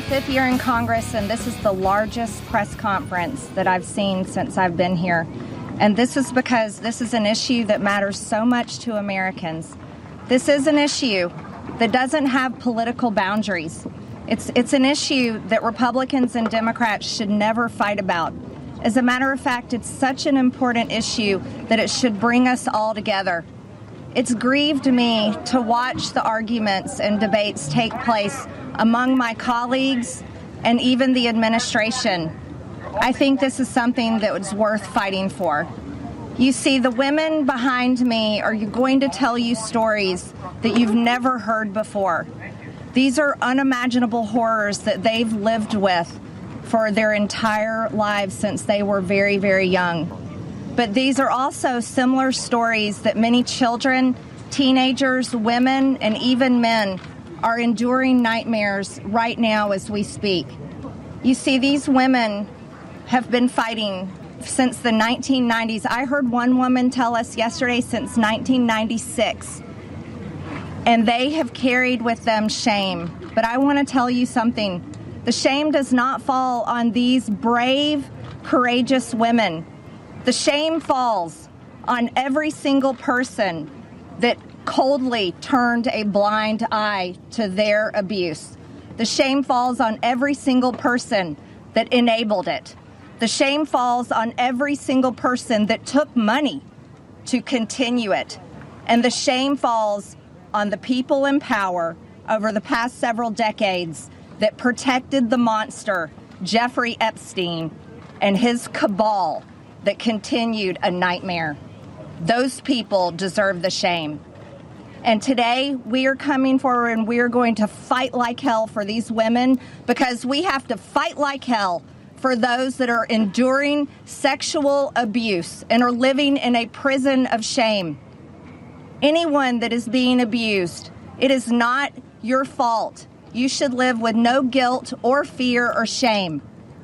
fifth year in Congress, and this is the largest press conference that I've seen since I've been here. And this is because this is an issue that matters so much to Americans. This is an issue that doesn't have political boundaries. It's an issue that Republicans and Democrats should never fight about. As a matter of fact, it's such an important issue that it should bring us all together. It's grieved me to watch the arguments and debates take place among my colleagues and even the administration. I think this is something that was worth fighting for. You see, the women behind me are going to tell you stories that you've never heard before. These are unimaginable horrors that they've lived with for their entire lives since they were very, very young. But these are also similar stories that many children, teenagers, women, and even men are enduring nightmares right now as we speak. You see, these women have been fighting since the 1990s. I heard one woman tell us yesterday since 1996. And they have carried with them shame. But I want to tell you something. The shame does not fall on these brave, courageous women. The shame falls on every single person that coldly turned a blind eye to their abuse. The shame falls on every single person that enabled it. The shame falls on every single person that took money to continue it. And the shame falls on the people in power over the past several decades that protected the monster, Jeffrey Epstein, and his cabal that continued a nightmare. Those people deserve the shame. And today we are coming forward and we are going to fight like hell for these women, because we have to fight like hell for those that are enduring sexual abuse and are living in a prison of shame. Anyone that is being abused, it is not your fault. You should live with no guilt or fear or shame.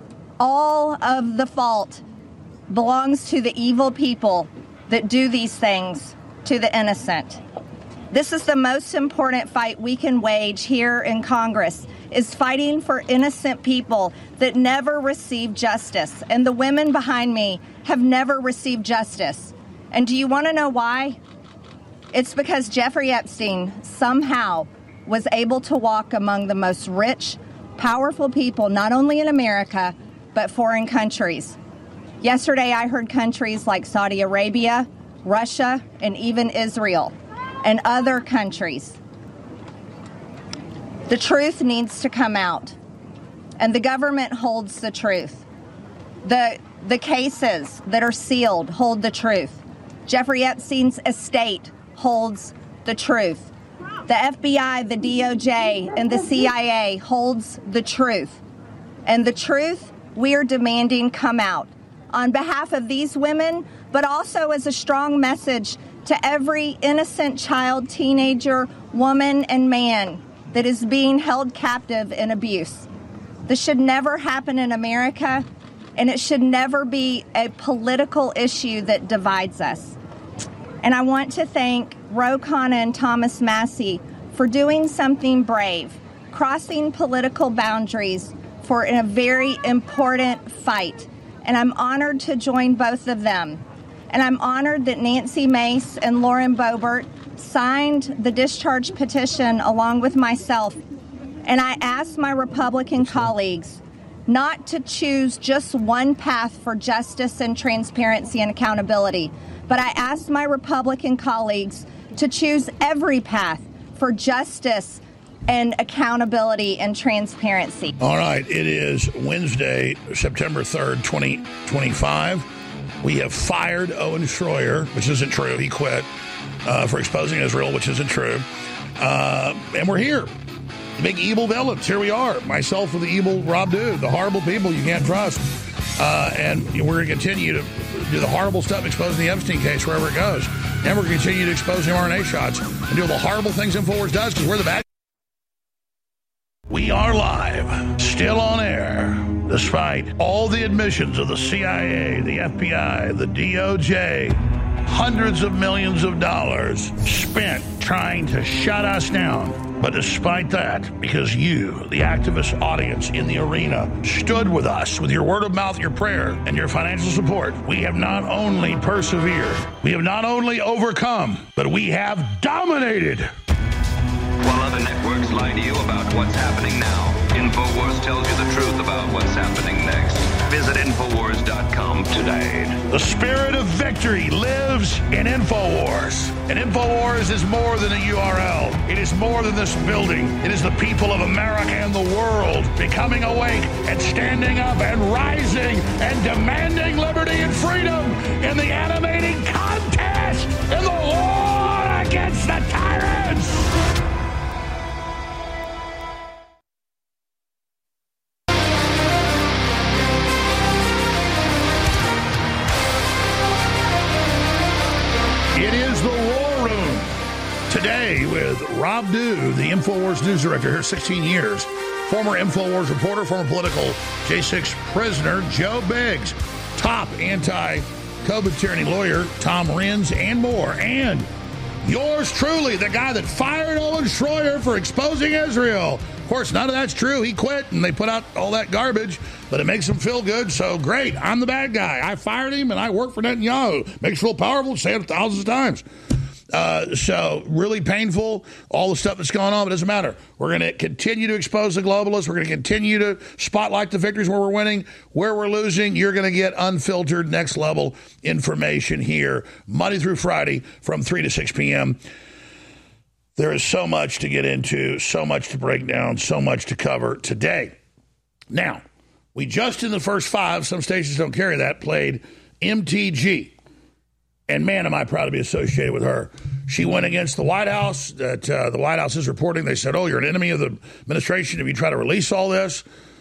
All of the fault belongs to the evil people that do these things to the innocent. This is the most important fight we can wage here in Congress, is fighting for innocent people that never receive justice. And the women behind me have never received justice. And do you want to know why? It's because Jeffrey Epstein somehow was able to walk among the most rich, powerful people, not only in America, but foreign countries. Yesterday, I heard countries like Saudi Arabia, Russia, and even Israel, and other countries. The truth needs to come out, and the government holds the truth. The cases that are sealed hold the truth. Jeffrey Epstein's estate holds the truth. The FBI, the DOJ, and the CIA holds the truth. And the truth we are demanding come out on behalf of these women, but also as a strong message to every innocent child, teenager, woman, and man that is being held captive in abuse. This should never happen in America, and it should never be a political issue that divides us. And I want to thank Ro Khanna and Thomas Massie for doing something brave, crossing political boundaries for a very important fight. And I'm honored to join both of them. And I'm honored that Nancy Mace and Lauren Boebert signed the discharge petition along with myself. And I asked my Republican colleagues not to choose just one path for justice and transparency and accountability, but I asked my Republican colleagues to choose every path for justice and accountability and transparency. All right, it is Wednesday, September 3rd, 2025. We have fired Owen Schroyer, which isn't true. He quit for exposing Israel, which isn't true. And we're here. The big evil villains. Here we are. Myself with the evil Rob Dude, the horrible people you can't trust. And we're going to continue to do the horrible stuff, exposing the Epstein case wherever it goes. And we're going to continue to expose mRNA shots and do all the horrible things InfoWars does, because we're the bad. We are live, still on air, despite all the admissions of the CIA, the FBI, the DOJ, hundreds of millions of dollars spent trying to shut us down. But despite that, because you, the activist audience in the arena, stood with us with your word of mouth, your prayer, and your financial support, we have not only persevered, we have not only overcome, but we have dominated. While other networks lie to you about what's happening now, InfoWars tells you the truth about what's happening next. Visit Infowars.com today. The spirit of victory lives in InfoWars. And InfoWars is more than a URL. It is more than this building. It is the people of America and the world becoming awake and standing up and rising and demanding liberty and freedom in the animating contest in the war against the tyrants. It is the War Room today with Rob Dew, the InfoWars news director here 16 years, former InfoWars reporter, former political J6 prisoner Joe Biggs, top anti-COVID tyranny lawyer Tom Renz, and more. And yours truly, the guy that fired Owen Schroyer for exposing Israel. Of course, none of that's true. He quit, and they put out all that garbage, but it makes him feel good, so great. I'm the bad guy. I fired him, and I work for Netanyahu. Makes you feel powerful. Say it thousands of times. So really painful, all the stuff that's going on, but it doesn't matter. We're going to continue to expose the globalists. We're going to continue to spotlight the victories where we're winning, where we're losing. You're going to get unfiltered, next-level information here Monday through Friday from 3 to 6 p.m., There is so much to get into, so much to break down, so much to cover today. Now, we just in the first 5, some stations don't carry that, played MTG. And man, am I proud to be associated with her. She went against the White House. That the White House is reporting. They said, oh, you're an enemy of the administration if you try to release all this.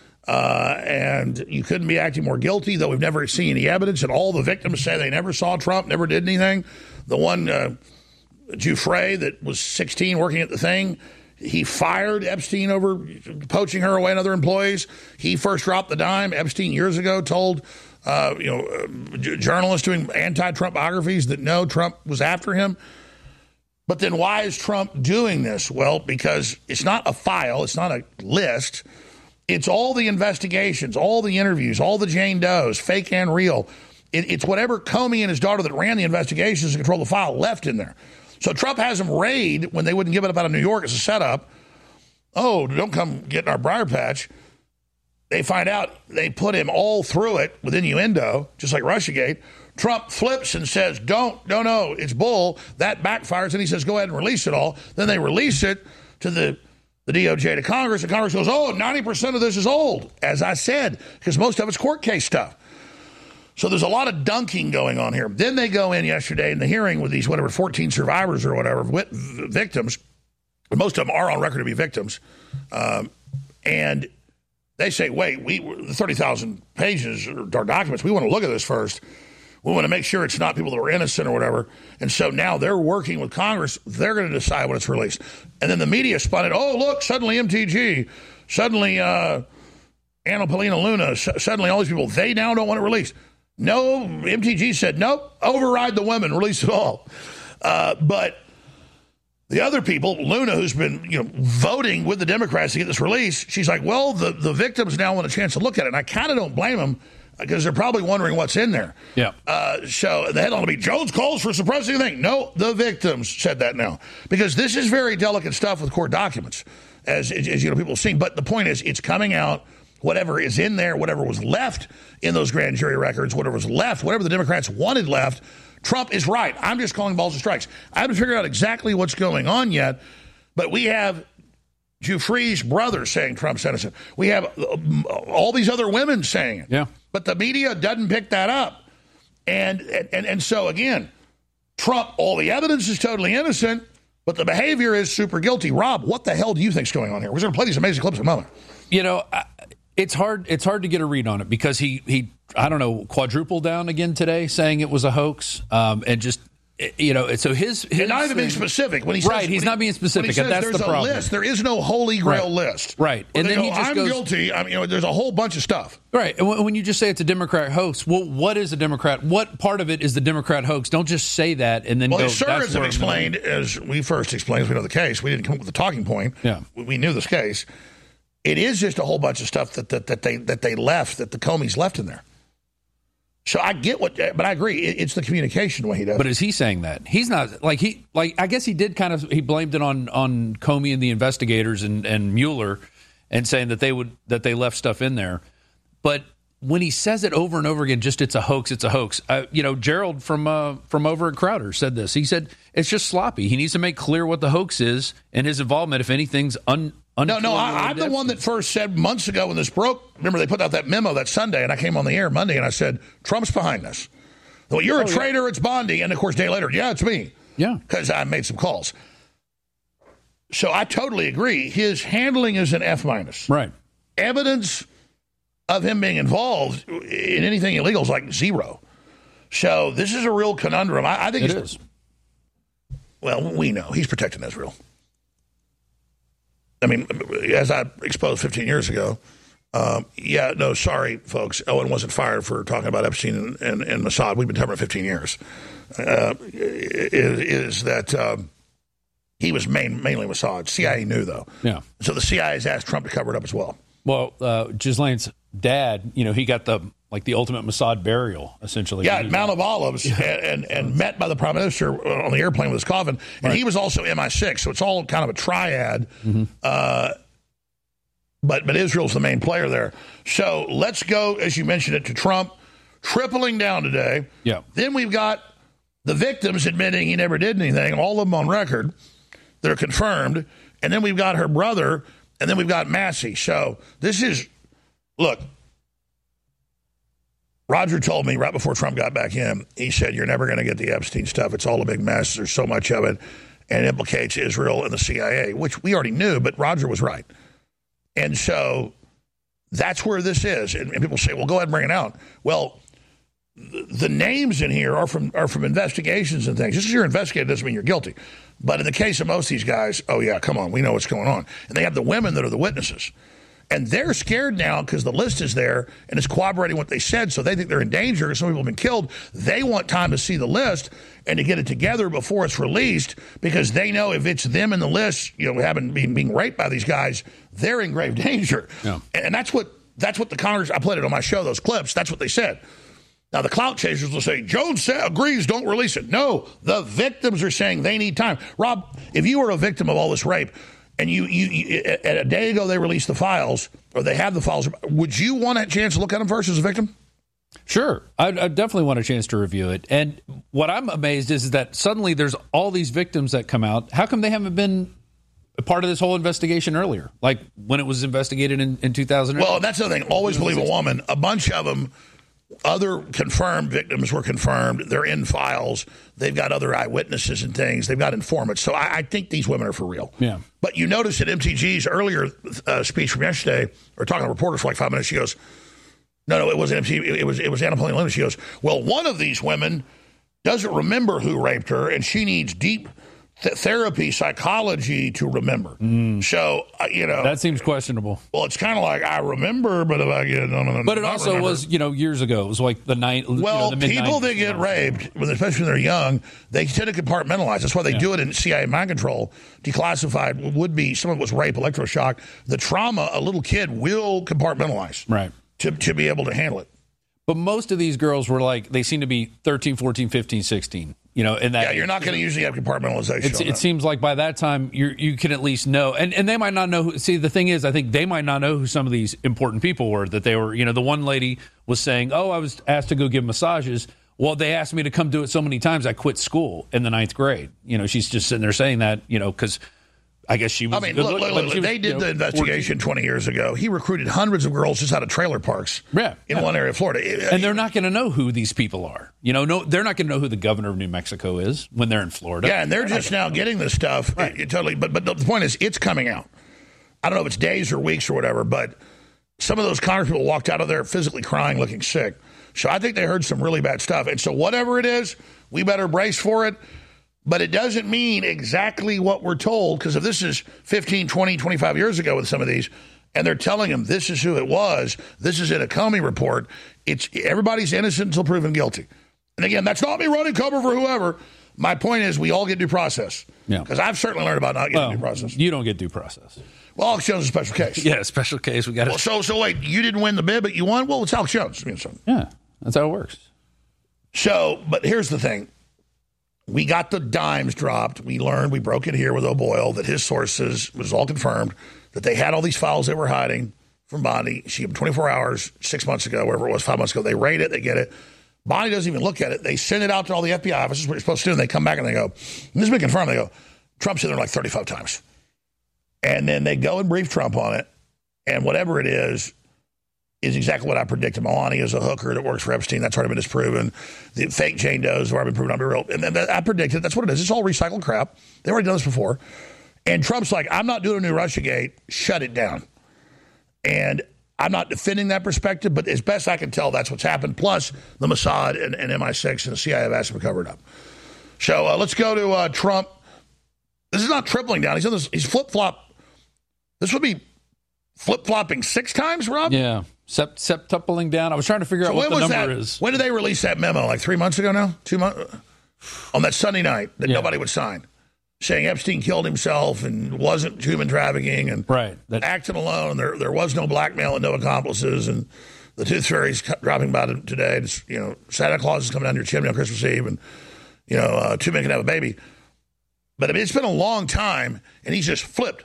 And you couldn't be acting more guilty, though we've never seen any evidence. And all the victims say they never saw Trump, never did anything. The one... Giuffre, that was 16 working at the thing, he fired Epstein over poaching her away and other employees. He first dropped the dime. Epstein years ago told journalists doing anti-Trump biographies that no, Trump was after him. But then why is Trump doing this? Well, because it's not a file, it's not a list. It's all the investigations, all the interviews, all the Jane Does, fake and real. It's whatever Comey and his daughter that ran the investigations and controlled the file left in there. So Trump has them raid when they wouldn't give it up out of New York as a setup. Oh, don't come get in our briar patch. They find out they put him all through it with innuendo, just like Russiagate. Trump flips and says, no, it's bull. That backfires, and he says, go ahead and release it all. Then they release it to the DOJ to Congress, and Congress goes, 90% of this is old, as I said, because most of it's court case stuff. So there's a lot of dunking going on here. Then they go in yesterday in the hearing with these, 14 survivors or whatever, victims. Most of them are on record to be victims. And they say, wait, the 30,000 pages are documents. We want to look at this first. We want to make sure it's not people that were innocent or whatever. And so now they're working with Congress. They're going to decide when it's released. And then the media spun it. Oh, look, suddenly MTG, suddenly Anna Paulina Luna, suddenly all these people, they now don't want it released. No, MTG said, nope, override the women, release it all. But the other people, Luna, who's been voting with the Democrats to get this release, she's like, well, the victims now want a chance to look at it. And I kind of don't blame them because they're probably wondering what's in there. Yeah. So the headline will be, Jones calls for suppressing the thing. No, the victims said that now. Because this is very delicate stuff with court documents, as people have seen. But the point is, it's coming out. Whatever is in there, whatever was left in those grand jury records, whatever was left, whatever the Democrats wanted left, Trump is right. I'm just calling balls and strikes. I haven't figured out exactly what's going on yet, but we have Giuffre's brother saying Trump's innocent. We have all these other women saying it. Yeah. But the media doesn't pick that up. And so, again, Trump, all the evidence is totally innocent, but the behavior is super guilty. Rob, what the hell do you think's going on here? We're going to play these amazing clips in a moment. It's hard to get a read on it because he I don't know, quadrupled down again today saying it was a hoax and just so his and not even being specific when he says right. He's not being specific, and that's there's the problem. List. There is no holy grail list, right? And then he just I'm goes, guilty. I mean, there's a whole bunch of stuff, right? And when you just say it's a Democrat hoax, well, what is a Democrat? What part of it is the Democrat hoax? Don't just say that and then go. Well, as have explained, as we first explained, as we know the case, we didn't come up with the talking point. Yeah, we knew this case. It is just a whole bunch of stuff that they left, that the Comeys left in there. So I get but I agree. It's the communication way he does. But is he saying that? He's not I guess he did he blamed it on Comey and the investigators and Mueller, and saying that they left stuff in there. But when he says it over and over again, just it's a hoax. Gerald from over at Crowder said this. He said it's just sloppy. He needs to make clear what the hoax is and his involvement, if anything's No, I'm the one that first said months ago when this broke. Remember, they put out that memo that Sunday, and I came on the air Monday, and I said, Trump's behind this. Well, you're a traitor, yeah. It's Bondi. And, of course, a day later, yeah, it's me. Yeah. Because I made some calls. So I totally agree. His handling is an F-. Right. Evidence of him being involved in anything illegal is like zero. So this is a real conundrum. I think it is. Well, we know. He's protecting Israel. I mean, as I exposed 15 years ago, sorry, folks. Owen wasn't fired for talking about Epstein and Mossad. We've been talking about 15 years. Is that he was mainly Mossad. CIA knew, though. Yeah. So the CIA has asked Trump to cover it up as well. Well, Ghislaine's dad, he got the ultimate Mossad burial, essentially. Yeah, at Mount of Olives, and met by the Prime Minister on the airplane with his coffin. And He was also MI6, so it's all kind of a triad. Mm-hmm. But Israel's the main player there. So let's go, as you mentioned it, to Trump tripling down today. Yeah. Then we've got the victims admitting he never did anything, all of them on record. They're confirmed. And then we've got her brother, and then we've got Massey. So this is, look, Roger told me right before Trump got back in, he said, you're never going to get the Epstein stuff. It's all a big mess. There's so much of it. And it implicates Israel and the CIA, which we already knew, but Roger was right. And so that's where this is. And people say, well, go ahead and bring it out. Well, the names in here are from investigations and things. Just because you're investigated doesn't mean you're guilty. But in the case of most of these guys, oh, yeah, come on, we know what's going on. And they have the women that are the witnesses. And they're scared now because the list is there and it's corroborating what they said, so they think they're in danger. Some people have been killed. They want time to see the list and to get it together before it's released, because they know if it's them in the list, being raped by these guys, they're in grave danger. Yeah. And that's what the Congress, I played it on my show, those clips, that's what they said. Now, the clout chasers will say, Jones agrees, don't release it. No, the victims are saying they need time. Rob, if you were a victim of all this rape, and you a day ago they released the files, or they have the files, would you want a chance to look at them first as a victim? Sure. I definitely want a chance to review it. And what I'm amazed is that suddenly there's all these victims that come out. How come they haven't been a part of this whole investigation earlier, like when it was investigated in 2000? Well, that's the thing. Always believe a woman. A bunch of them, other confirmed victims were confirmed. They're in files. They've got other eyewitnesses and things. They've got informants. So I think these women are for real. Yeah. But you notice at MTG's earlier speech from yesterday, or talking to reporters for like 5 minutes, she goes, no, it wasn't MTG. It was Anna Paulina Lynch. She goes, well, one of these women doesn't remember who raped her, and she needs deep therapy, psychology to remember. So, that seems questionable. Well, it's kind of like, I remember, but if I get but it also remember. Was, years ago. It was like the night. Well, the people that get raped, especially when they're young, they tend to compartmentalize. That's why they do it in CIA mind control. Declassified would be, some of it was rape, electroshock. The trauma, a little kid will compartmentalize. Right. To be able to handle it. But most of these girls were they seem to be 13, 14, 15, 16. In that you're not going to usually have compartmentalization. It seems like by that time you can at least know, and they might not know who. See, the thing is, I think they might not know who some of these important people were. That they were, the one lady was saying, "Oh, I was asked to go give massages." Well, they asked me to come do it so many times, I quit school in the 9th grade. She's just sitting there saying that, because I guess she was. I mean, look, they did the investigation 20 years ago. He recruited hundreds of girls just out of trailer parks in one area of Florida. And they're not going to know who these people are. No, they're not going to know who the governor of New Mexico is when they're in Florida. Yeah, and they're just now getting this stuff. Right. Totally. But the point is, it's coming out. I don't know if it's days or weeks or whatever, but some of those Congress people walked out of there physically crying, looking sick. So I think they heard some really bad stuff. And so whatever it is, We better brace for it. But it doesn't mean exactly what we're told, because if this is 15, 20, 25 years ago with some of these, and they're telling them this is who it was, this is in a Comey report, everybody's innocent until proven guilty. And again, that's not me running cover for whoever. My point is we all get due process. Yeah. Because I've certainly learned about not getting due process. You don't get due process. Well, Alex Jones is a special case. Yeah, special case. We got it. So wait, you didn't win the bid, but you won? Well, it's Alex Jones. Yeah, that's how it works. So, but here's the thing. We got the dimes dropped. We learned, we broke it here with O'Boyle, that his sources, was all confirmed, that they had all these files they were hiding from Bondi. She gave them 24 hours, 6 months ago, wherever it was, 5 months ago. They raid it, they get it. Bondi doesn't even look at it. They send it out to all the FBI officers, what you're supposed to do, and they come back and they go, this has been confirmed, they go, Trump's in there like 35 times. And then they go and brief Trump on it, and whatever it is exactly what I predicted. Melania is a hooker that works for Epstein. That's already been disproven. The fake Jane Doe's have already been proven not to be real. And then I predicted that's what it is. It's all recycled crap. They've already done this before. And Trump's like, I'm not doing a new Russiagate. Shut it down. And I'm not defending that perspective, but as best I can tell, that's what's happened. Plus, the Mossad and MI6 and the CIA have asked him to cover it up. So let's go to Trump. This is not tripling down. He's flip-flop. This would be flip-flopping 6 times, Rob? Yeah. Septupling down. I was trying to figure out what the number is. When did they release that memo? Like 3 months ago now? 2 months? On that Sunday night that nobody would sign. Saying Epstein killed himself and wasn't human trafficking and acting alone. There was no blackmail and no accomplices. And the Tooth Fairy's dropping by today. It's, Santa Claus is coming down your chimney on Christmas Eve. And, 2 men can have a baby. But I mean, it's been a long time. And he's just flipped.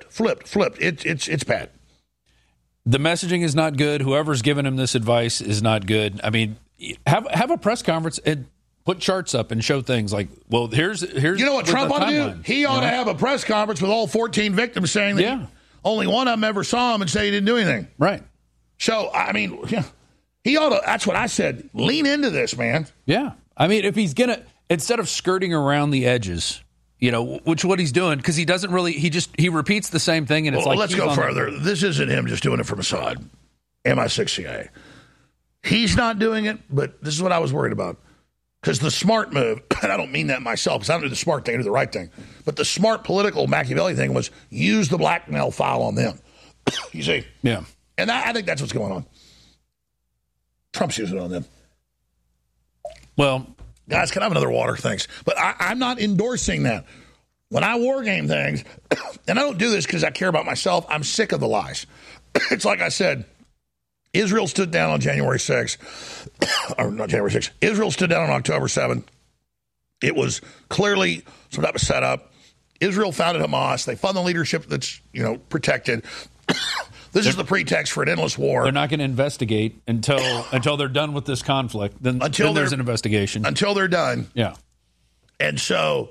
It's bad. The messaging is not good. Whoever's giving him this advice is not good. I mean, have a press conference and put charts up and show things like, well, here's you know what Trump ought to do? He ought to have a press conference with all 14 victims saying that only one of them ever saw him and say he didn't do anything. Right. So, I mean, he ought to, that's what I said. Lean into this, man. Yeah. I mean, if he's going to, instead of skirting around the edges, which what he's doing, because he doesn't really, he repeats the same thing, and it's like, let's go further. This isn't him just doing it for Mossad, MI6 CIA. He's not doing it, but this is what I was worried about. Because the smart move, and I don't mean that myself, because I don't do the smart thing, I do the right thing, but the smart political Machiavelli thing was use the blackmail file on them. You see? Yeah. And I think that's what's going on. Trump's using it on them. Well, guys, can I have another water? Thanks. But I'm not endorsing that. When I war game things, and I don't do this because I care about myself, I'm sick of the lies. It's like I said, Israel stood down on January 6th. Or not January 6th. Israel stood down on October 7th. It was clearly some type of setup. Israel founded Hamas. They fund the leadership that's, protected. This is the pretext for an endless war. They're not going to investigate until they're done with this conflict. Then there's an investigation. Until they're done. Yeah. And so,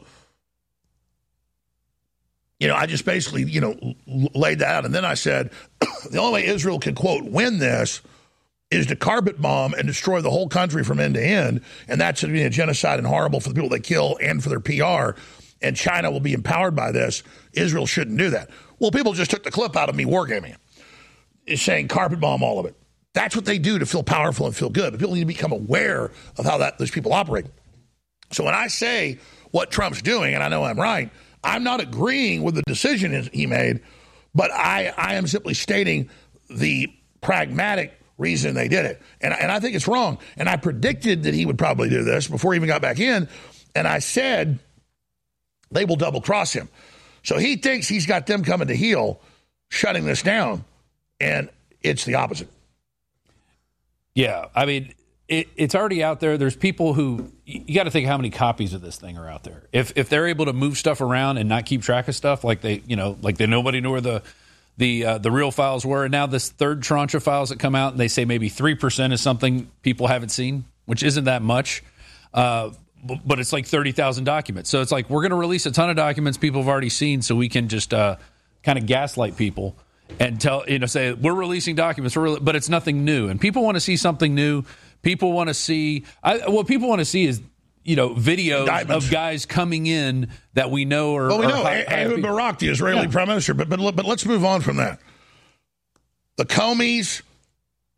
I just basically, laid that out. And then I said, the only way Israel can, quote, win this is to carpet bomb and destroy the whole country from end to end. And that's going to be a genocide and horrible for the people they kill and for their PR. And China will be empowered by this. Israel shouldn't do that. Well, people just took the clip out of me wargaming it. Is saying carpet bomb all of it. That's what they do to feel powerful and feel good. But people need to become aware of how those people operate. So when I say what Trump's doing, and I know I'm right, I'm not agreeing with the decision he made, but I am simply stating the pragmatic reason they did it. And I think it's wrong. And I predicted that he would probably do this before he even got back in. And I said they will double cross him. So he thinks he's got them coming to heel, shutting this down. And it's the opposite. Yeah. I mean, it's already out there. There's people who, you got to think how many copies of this thing are out there. If they're able to move stuff around and not keep track of stuff, like nobody knew where the real files were. And now this third tranche of files that come out, and they say maybe 3% is something people haven't seen, which isn't that much. But it's like 30,000 documents. So it's like, we're going to release a ton of documents people have already seen so we can just kind of gaslight people. And say we're releasing documents, but it's nothing new, and people want to see something new. People want to see what people want to see is videos of guys coming in that we know are. Well, we know Ehud Barak, the Israeli prime minister, but let's move on from that. The Comeys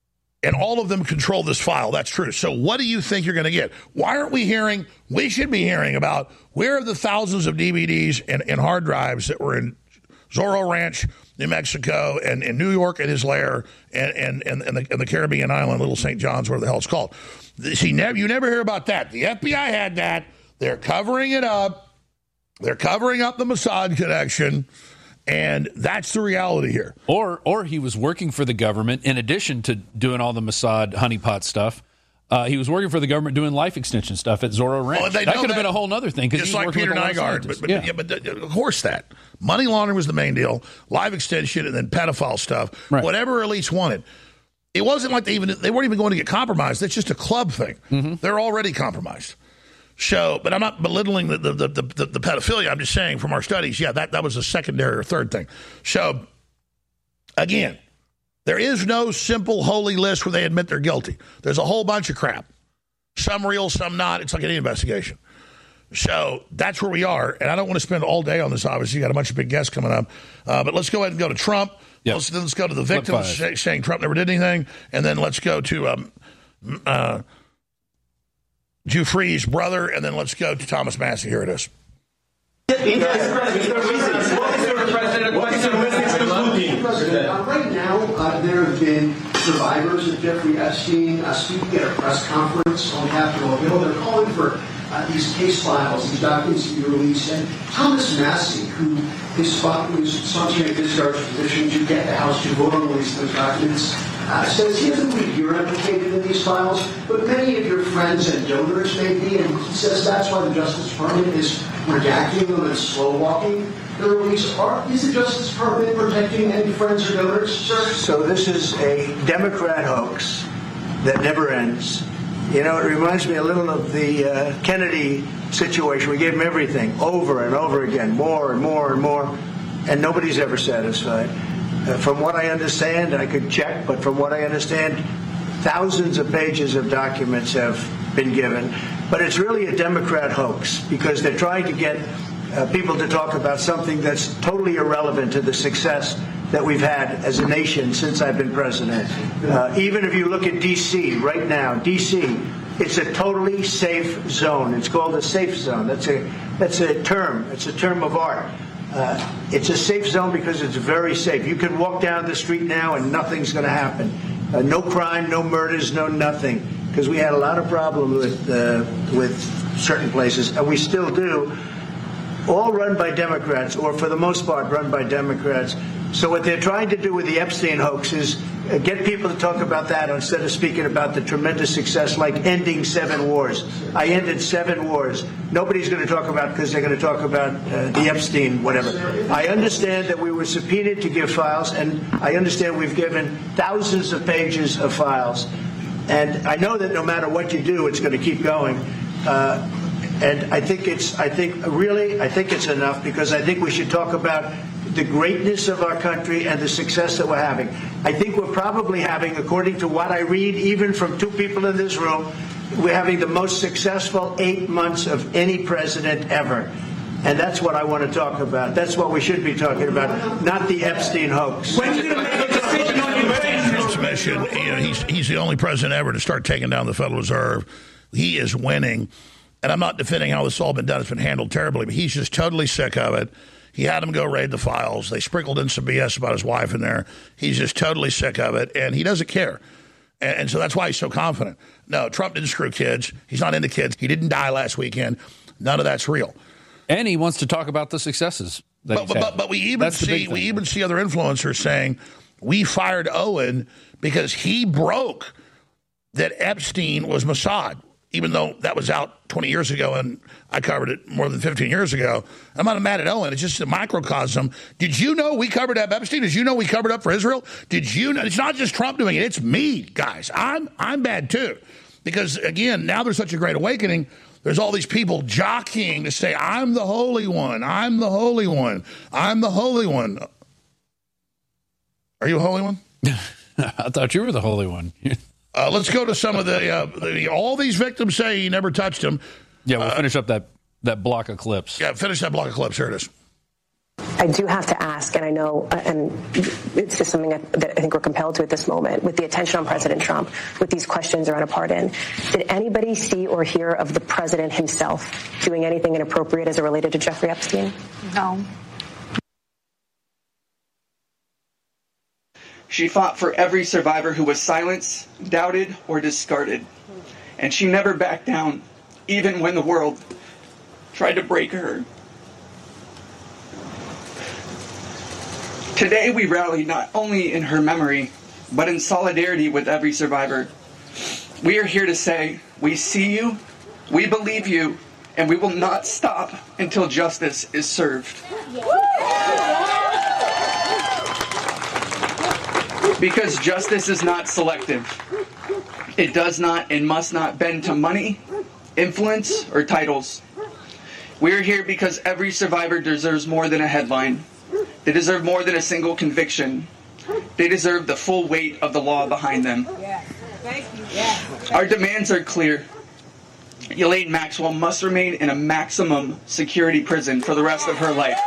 and all of them control this file. That's true. So what do you think you're going to get? Why aren't we hearing? We should be hearing about where are the thousands of DVDs and hard drives that were in Zorro Ranch, New Mexico, and in New York at his lair, and the Caribbean island, Little St. John's, whatever the hell it's called. See, you never hear about that. The FBI had that. They're covering it up. They're covering up the Mossad connection. And that's the reality here. Or he was working for the government in addition to doing all the Mossad honeypot stuff. He was working for the government doing life extension stuff at Zorro Ranch. That could have been a whole other thing. Just like Peter Nygaard. But of course that. Money laundering was the main deal. Life extension and then pedophile stuff. Right. Whatever elites wanted. It wasn't like they weren't even going to get compromised. That's just a club thing. Mm-hmm. They're already compromised. So, but I'm not belittling the pedophilia. I'm just saying from our studies, that was a secondary or third thing. So, again, there is no simple holy list where they admit they're guilty. There's a whole bunch of crap. Some real, some not. It's like any investigation. So that's where we are. And I don't want to spend all day on this, obviously. You got a bunch of big guests coming up. But let's go ahead and go to Trump. Yep. Let's go to the victims saying Trump never did anything. And then let's go to Giuffre's brother, and then let's go to Thomas Massey. Here it is. Right now, there have been survivors of Jeffrey Epstein speaking at a press conference on Capitol Hill. They're calling for these case files, these documents to be released. And Thomas Massey, who is sponsoring a discharge petition to get the House to vote on release those documents, says he doesn't believe you're implicated in these files, but many of your friends and donors may be, and he says that's why the Justice Department is redacting them and slow-walking the release. Is the Justice Department protecting any friends or donors, sir? So this is a Democrat hoax that never ends. You know, it reminds me a little of the Kennedy situation. We gave him everything over and over again, more and more and more, and nobody's ever satisfied. From what I understand, I could check, but from what I understand, thousands of pages of documents have been given. But it's really a Democrat hoax because they're trying to get people to talk about something that's totally irrelevant to the success that we've had as a nation since I've been president. Even if you look at D.C. right now, D.C., it's a totally safe zone. It's called a safe zone. That's a term. It's a term of art. It's a safe zone because it's very safe. You can walk down the street now and nothing's going to happen. No crime, no murders, no nothing. Because we had a lot of problems with certain places, and we still do. All run by Democrats, or for the most part run by Democrats. So what they're trying to do with the Epstein hoax is get people to talk about that instead of speaking about the tremendous success like ending 7 wars. I ended 7 wars. Nobody's going to talk about it because they're going to talk about the Epstein whatever. I understand that we were subpoenaed to give files, and I understand we've given thousands of pages of files. And I know that no matter what you do, it's going to keep going. And I think it's enough because I think we should talk about the greatness of our country and the success that we're having. I think we're probably having, according to what I read, even from 2 people in this room, we're having the most successful 8 months of any president ever. And that's what I want to talk about. That's what we should be talking about, not the Epstein hoax. When are you going to make a decision on your mission? He's the only president ever to start taking down the Federal Reserve. He is winning. And I'm not defending how this has all been done. It's been handled terribly, but he's just totally sick of it. He had him go raid the files. They sprinkled in some BS about his wife in there. He's just totally sick of it, and he doesn't care. And so that's why he's so confident. No, Trump didn't screw kids. He's not into kids. He didn't die last weekend. None of that's real. And he wants to talk about the successes. But we even see other influencers saying we fired Owen because he broke that Epstein was Mossad. Even though that was out 20 years ago and I covered it more than 15 years ago. I'm not mad at Owen. It's just a microcosm. Did you know we covered up Epstein? Did you know we covered up for Israel? Did you know? It's not just Trump doing it. It's me, guys. I'm bad, too. Because, again, now there's such a great awakening. There's all these people jockeying to say, I'm the Holy One. I'm the Holy One. I'm the Holy One. Are you a Holy One? I thought you were the Holy One. Let's go to some of the all these victims say he never touched him. Yeah, we'll finish up that block of clips. Yeah, finish that block of clips. Here it is. I do have to ask, and I know, and it's just something that I think we're compelled to at this moment, with the attention on President Trump, with these questions around a pardon. Did anybody see or hear of the president himself doing anything inappropriate as it related to Jeffrey Epstein? No. She fought for every survivor who was silenced, doubted, or discarded. And she never backed down, even when the world tried to break her. Today we rally not only in her memory, but in solidarity with every survivor. We are here to say, we see you, we believe you, and we will not stop until justice is served. Because justice is not selective. It does not and must not bend to money, influence, or titles. We are here because every survivor deserves more than a headline. They deserve more than a single conviction. They deserve the full weight of the law behind them. Our demands are clear. Ghislaine Maxwell must remain in a maximum security prison for the rest of her life.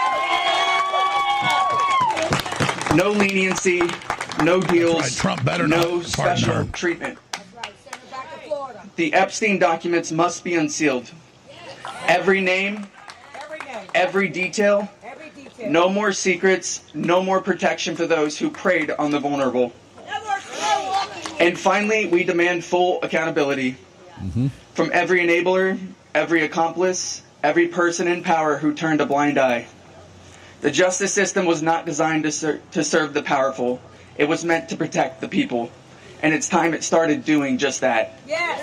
No leniency, no deals, right. Trump better no not special treatment. The Epstein documents must be unsealed. Every name, every detail, no more secrets, no more protection for those who preyed on the vulnerable. And finally, we demand full accountability from every enabler, every accomplice, every person in power who turned a blind eye. The justice system was not designed to serve the powerful. It was meant to protect the people. And it's time it started doing just that.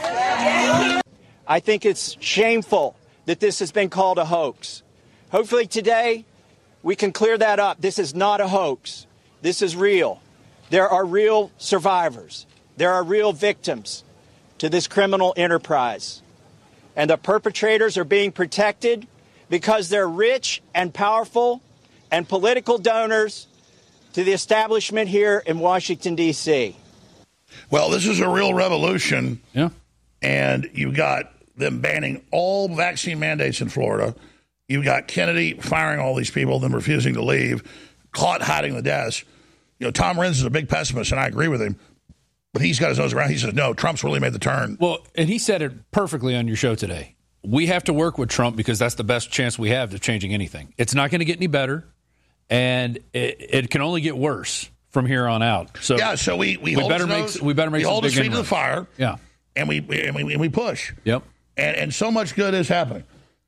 I think it's shameful that this has been called a hoax. Hopefully today we can clear that up. This is not a hoax. This is real. There are real survivors. There are real victims to this criminal enterprise. And the perpetrators are being protected because they're rich and powerful and political donors to the establishment here in Washington, D.C. Well, this is a real revolution. Yeah. And you've got them banning all vaccine mandates in Florida. You've got Kennedy firing all these people, them refusing to leave, caught hiding the desk. You know, Tom Renz is a big pessimist, and I agree with him. But he's got his nose around. He says, no, Trump's really made the turn. Well, and he said it perfectly on your show today. We have to work with Trump because that's the best chance we have of changing anything. It's not going to get any better, and it can only get worse from here on out. So yeah, so we hold better make hold his big feet to the fire. Yeah, and we push. Yep. And so much good is happening.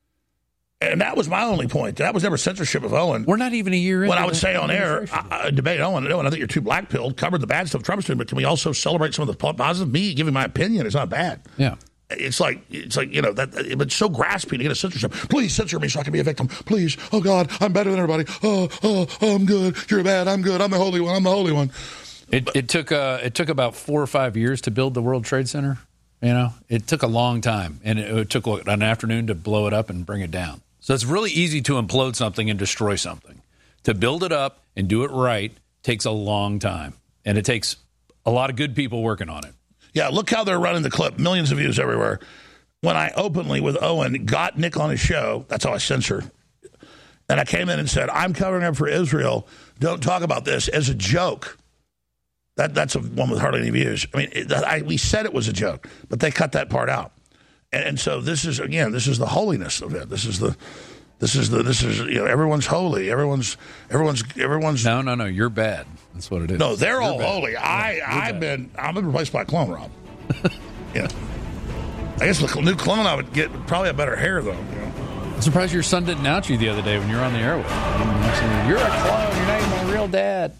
And that was my only point. That was never censorship of Owen. We're not even a year in. When I would say on air, I debate Owen. No, I think you're too black-pilled, covered the bad stuff Trump's doing, but can we also celebrate some of the positive? Me giving my opinion is not bad. Yeah. It's like you know, that it's so grasping to get a censorship. Please censor me so I can be a victim. Please. Oh, God, I'm better than everybody. Oh, I'm good. You're bad. I'm good. I'm the holy one. I'm the holy one. It took about 4 or 5 years to build the World Trade Center. You know, it took a long time, and it took an afternoon to blow it up and bring it down. So it's really easy to implode something and destroy something. To build it up and do it right takes a long time, and it takes a lot of good people working on it. Yeah, look how they're running the clip. Millions of views everywhere. When I openly, with Owen, got Nick on his show, that's how I censored. And I came in and said, I'm covering up for Israel. Don't talk about this as a joke. That's a one with hardly any views. I mean, we said it was a joke, but they cut that part out. And so this is the holiness of it. This is you know, everyone's holy. Everyone's. No. You're bad. That's what it is. No, they're all bad. holy. I've been replaced by a clone, Rob. Yeah. I guess the new clone I would get probably a better hair though. You know? I'm surprised your son didn't out you the other day when you were on the air with him. You're a clone. You're not even a real dad.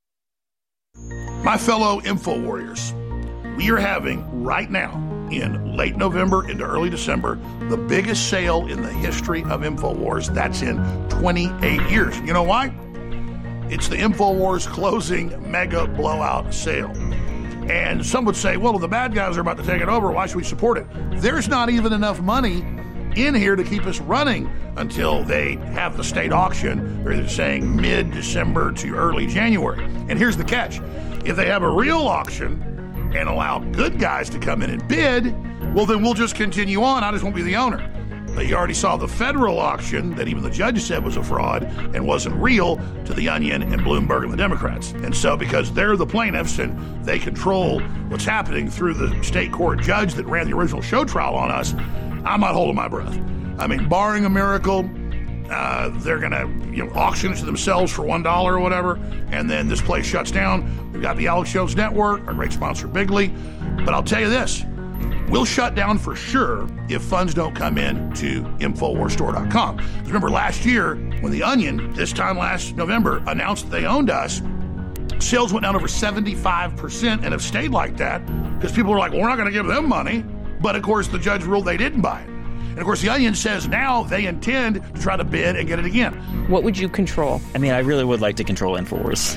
My fellow Info Warriors, we are having right now, in late November into early December, the biggest sale in the history of InfoWars. That's in 28 years. You know why? It's the InfoWars closing mega blowout sale. And some would say, well, if the bad guys are about to take it over, why should we support it? There's not even enough money in here to keep us running until they have the state auction. They're saying mid-December to early January. And here's the catch. If they have a real auction and allow good guys to come in and bid, well, then we'll just continue on. I just won't be the owner. But you already saw the federal auction that even the judge said was a fraud and wasn't real to the Onion and Bloomberg and the Democrats. And so because they're the plaintiffs and they control what's happening through the state court judge that ran the original show trial on us, I'm not holding my breath. I mean, barring a miracle, they're going to auction it to themselves for $1 or whatever, and then this place shuts down. We've got the Alex Jones Network, our great sponsor, Bigley. But I'll tell you this. We'll shut down for sure if funds don't come in to InfoWarsStore.com. Remember last year when the Onion, this time last November, announced that they owned us, sales went down over 75% and have stayed like that because people were like, well, we're not going to give them money. But, of course, the judge ruled they didn't buy it. And, of course, the Onion says now they intend to try to bid and get it again. What would you control? I mean, I really would like to control InfoWars.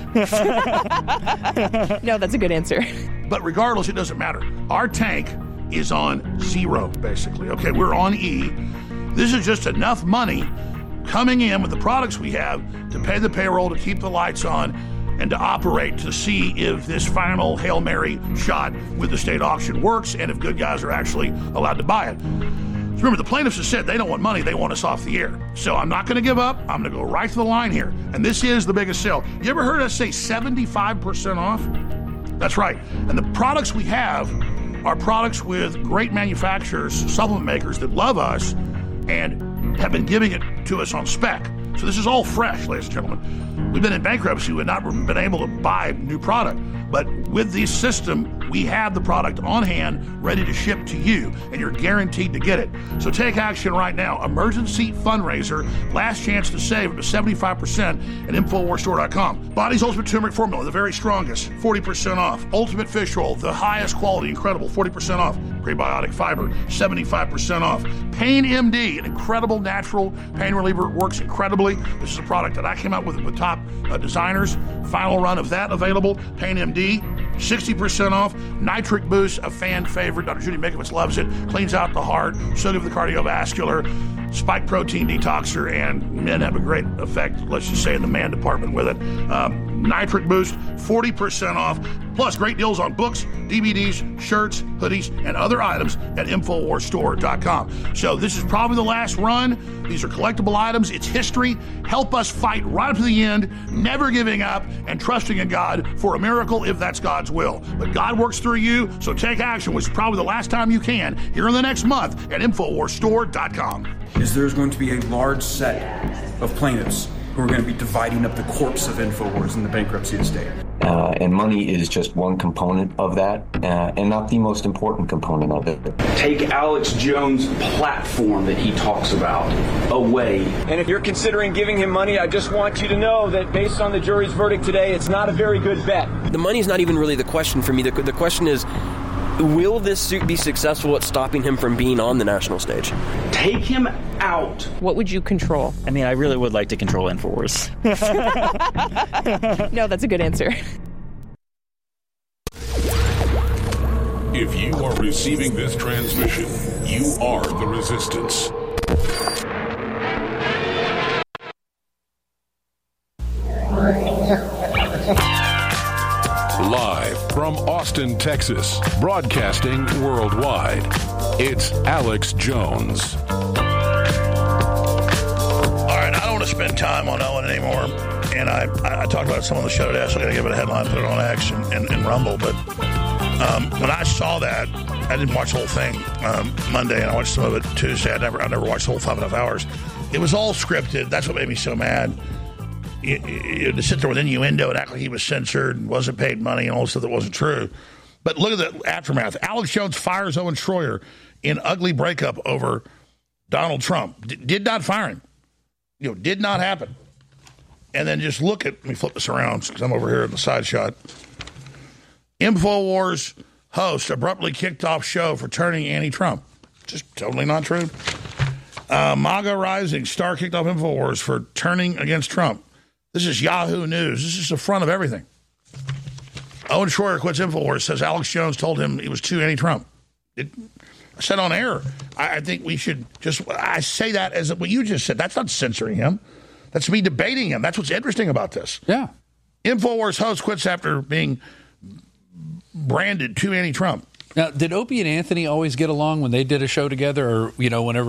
No, that's a good answer. But regardless, it doesn't matter. Our tank is on zero, basically. Okay, we're on E. This is just enough money coming in with the products we have to pay the payroll, to keep the lights on, and to operate to see if this final Hail Mary shot with the state auction works and if good guys are actually allowed to buy it. Remember, the plaintiffs have said they don't want money, they want us off the air. So I'm not going to give up. I'm going to go right to the line here. And this is the biggest sale. You ever heard us say 75% off? That's right. And the products we have are products with great manufacturers, supplement makers that love us and have been giving it to us on spec. So this is all fresh, ladies and gentlemen. We've been in bankruptcy. We've not been able to buy new product. But with this system, we have the product on hand, ready to ship to you, and you're guaranteed to get it. So take action right now. Emergency fundraiser, last chance to save up to 75% at InfoWarsStore.com. Body's Ultimate Turmeric Formula, the very strongest, 40% off. Ultimate Fish Oil, the highest quality, incredible, 40% off. Prebiotic Fiber, 75% off. Pain MD, an incredible natural pain reliever, works incredibly. This is a product that I came out with top designers. Final run of that available. Pain MD, 60% off. Nitric Boost, a fan favorite. Dr. Judy Mikovits loves it. Cleans out the heart, so good for the cardiovascular. Spike protein detoxer, and men have a great effect, let's just say, in the man department with it. Nitric Boost, 40% off. Plus, great deals on books, DVDs, shirts, hoodies, and other items at InfoWarsStore.com. So this is probably the last run. These are collectible items. It's history. Help us fight right up to the end, never giving up, and trusting in God for a miracle if that's God's will. But God works through you, so take action, which is probably the last time you can, here in the next month at InfoWarsStore.com. Is there's going to be a large set of plaintiffs who are going to be dividing up the corpse of InfoWars in the bankruptcy estate. And money is just one component of that, and not the most important component of it. Take Alex Jones' platform that he talks about away. And if you're considering giving him money, I just want you to know that based on the jury's verdict today, it's not a very good bet. The money's not even really the question for me. The question is, will this suit be successful at stopping him from being on the national stage? Take him out. What would you control? I mean, I really would like to control InfoWars. No, that's a good answer. If you are receiving this transmission, you are the resistance. Live from Austin, Texas, broadcasting worldwide, it's Alex Jones. All right, I don't want to spend time on Owen anymore, and I talked about some on the show today, so I got to give it a headline, put it on X and Rumble, but when I saw that, I didn't watch the whole thing Monday, and I watched some of it Tuesday. I never watched the whole 5.5 hours. It was all scripted. That's what made me so mad. To sit there with innuendo and act like he was censored and wasn't paid money and all this stuff that wasn't true. But look at the aftermath. Alex Jones fires Owen Schroyer in ugly breakup over Donald Trump. Did not fire him. Did not happen. And then just look at, let me flip this around because I'm over here in the side shot. InfoWars host abruptly kicked off show for turning anti-Trump. Just totally not true. MAGA Rising star kicked off InfoWars for turning against Trump. This is Yahoo News. This is the front of everything. Owen Schroyer quits InfoWars, says Alex Jones told him he was too anti-Trump. I said on air, I think we should just, I say that as what you just said. That's not censoring him. That's me debating him. That's what's interesting about this. Yeah. InfoWars host quits after being branded too anti-Trump. Now, did Opie and Anthony always get along when they did a show together, or whenever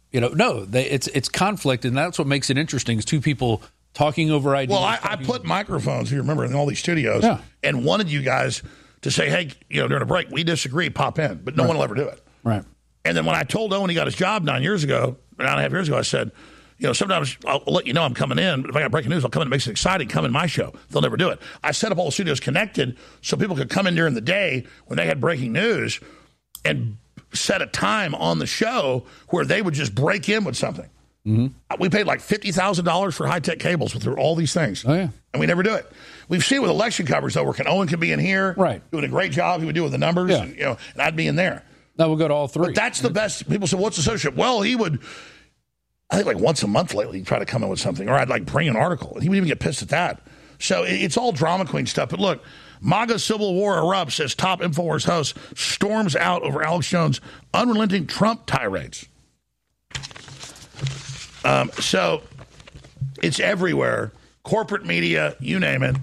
it's conflict, and that's what makes it interesting. Is two people talking over ideas. Well, I put microphones, you remember, in all these studios, and wanted you guys to say, hey, during a break, we disagree, pop in. But no one will ever do it. Right. And then when I told Owen he got his job 9.5 years ago, I said, sometimes I'll let you know I'm coming in, but if I got breaking news, I'll come in and make it exciting, come in my show. They'll never do it. I set up all the studios connected so people could come in during the day when they had breaking news and set a time on the show where they would just break in with something. Mm-hmm. We paid like $50,000 for high-tech cables through all these things. Oh, yeah. And we never do it. We've seen with election coverage, though, where Owen can be in here, doing a great job. He would do with the numbers, and I'd be in there. That would go to all three. But that's the best. People say, what's the associate? Well, he would, I think like once a month lately, he'd try to come in with something, or I'd like bring an article. He would even get pissed at that. So it's all drama queen stuff. But look, MAGA civil war erupts as top InfoWars host storms out over Alex Jones' unrelenting Trump tirades. So it's everywhere. Corporate media, you name it,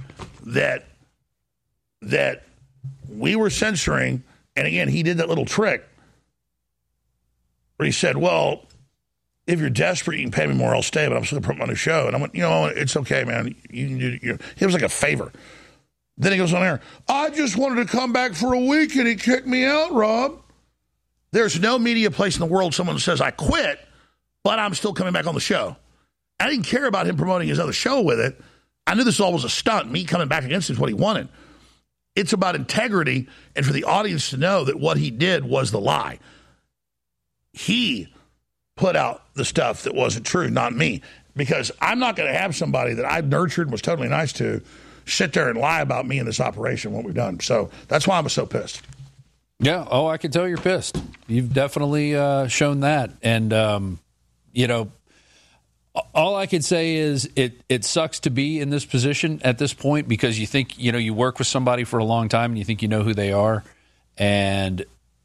that we were censoring. And again, he did that little trick where he said, well, if you're desperate, you can pay me more, I'll stay, but I'm still going to put him on the show. And I went, it's okay, man. You can do it. It was like a favor. Then he goes on air, I just wanted to come back for a week and he kicked me out, Rob. There's no media place in the world someone says, I quit, but I'm still coming back on the show. I didn't care about him promoting his other show with it. I knew this all was a stunt. Me coming back against him is what he wanted. It's about integrity and for the audience to know that what he did was the lie. He put out the stuff that wasn't true, not me. Because I'm not going to have somebody that I've nurtured and was totally nice to sit there and lie about me in this operation, what we've done. So that's why I was so pissed. Yeah. Oh, I can tell you're pissed. You've definitely shown that. And, all I can say is it sucks to be in this position at this point because you think, you work with somebody for a long time and you think you know who they are. And,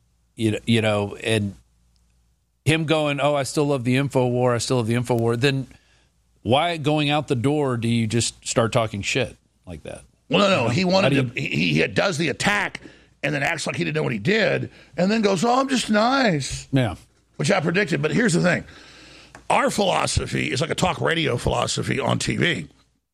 and him going, oh, I still love the InfoWar, then why going out the door do you just start talking shit like that? Well, no. He wanted to, he does the attack and then acts like he didn't know what he did and then goes, oh, I'm just nice. Yeah. Which I predicted. But here's the thing. Our philosophy is like a talk radio philosophy on TV.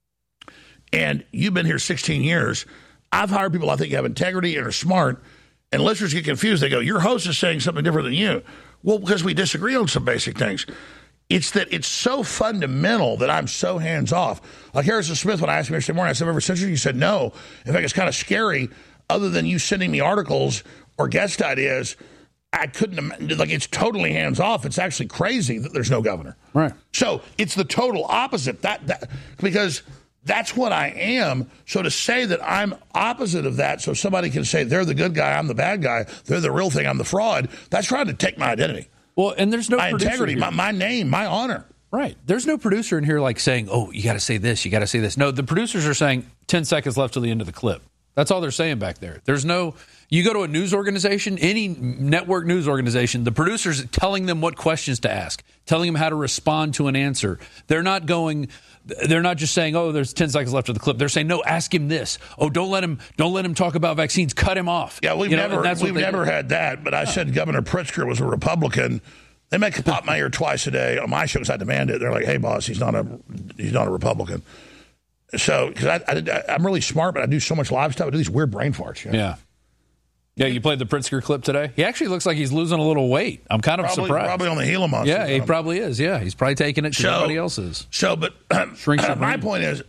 And you've been here 16 years. I've hired people I think have integrity and are smart. And listeners get confused. They go, your host is saying something different than you. Well, because we disagree on some basic things. It's that it's so fundamental that I'm so hands-off. Like Harrison Smith, when I asked him yesterday morning, I said, ever since you said no. In fact, it's kind of scary. Other than you sending me articles or guest ideas, I couldn't, like, it's totally hands-off. It's actually crazy that there's no governor. Right. So it's the total opposite. That because that's what I am. So to say that I'm opposite of that so somebody can say they're the good guy, I'm the bad guy, they're the real thing, I'm the fraud, that's trying to take my identity. Well, and there's no my integrity, my name, my honor. Right. There's no producer in here like saying, oh, you got to say this, you got to say this. No, the producers are saying 10 seconds left till the end of the clip. That's all they're saying back there. There's no, you go to a news organization, any network news organization, the producer's telling them what questions to ask, telling them how to respond to an answer. They're not just saying, oh, there's 10 seconds left of the clip. They're saying, no, ask him this. Oh, don't let him talk about vaccines. Cut him off. Yeah, we've never had that. But I said Governor Pritzker was a Republican. They make pop my ear twice a day on my show because I demand it. They're like, hey, boss, he's not a Republican. So, because I'm really smart, but I do so much live stuff. I do these weird brain farts. Yeah. Yeah, you played the Pritzker clip today? He actually looks like he's losing a little weight. I'm kind of surprised. Probably on the Gila monster. Yeah, he probably is. Yeah, he's probably taking it to everybody else is. So, but my point is,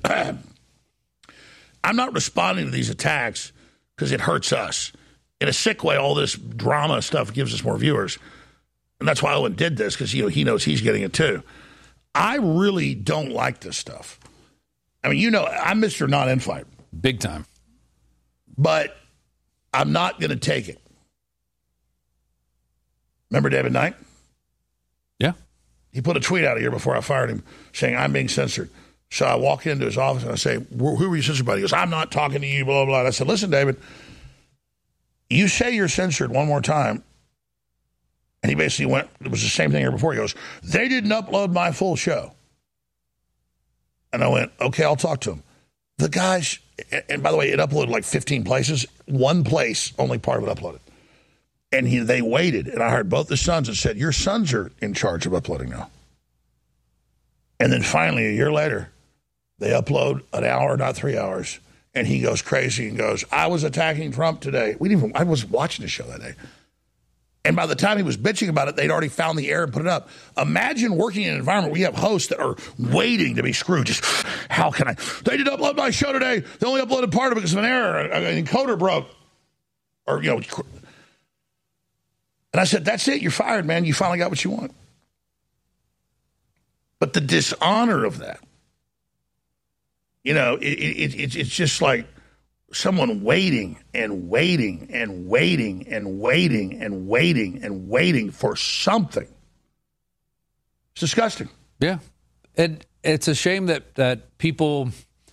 I'm not responding to these attacks because it hurts us. In a sick way, all this drama stuff gives us more viewers. And that's why Owen did this, because he knows he's getting it too. I really don't like this stuff. I mean, I'm Mr. Not-In-Fight. Big time. But I'm not going to take it. Remember David Knight? Yeah. He put a tweet out here before I fired him saying, I'm being censored. So I walk into his office and I say, who were you censored by? He goes, I'm not talking to you, blah, blah, blah. And I said, listen, David, you say you're censored one more time. And he basically went, it was the same thing here before. He goes, they didn't upload my full show. And I went, okay, I'll talk to him. The guys, and by the way, it uploaded like 15 places. One place, only part of it uploaded. And they waited, and I heard both the sons and said, your sons are in charge of uploading now. And then finally, a year later, they upload an hour, not 3 hours, and he goes crazy and goes, I was attacking Trump today. I was watching the show that day. And by the time he was bitching about it, they'd already found the error and put it up. Imagine working in an environment where you have hosts that are waiting to be screwed. Just, how can I? They didn't upload my show today. They only uploaded part of it because of an error. An encoder broke. Or, you know. And I said, that's it. You're fired, man. You finally got what you want. But the dishonor of that, you know, it's just like someone waiting and waiting and waiting and waiting and waiting and waiting for something. It's disgusting. Yeah. And it's a shame that people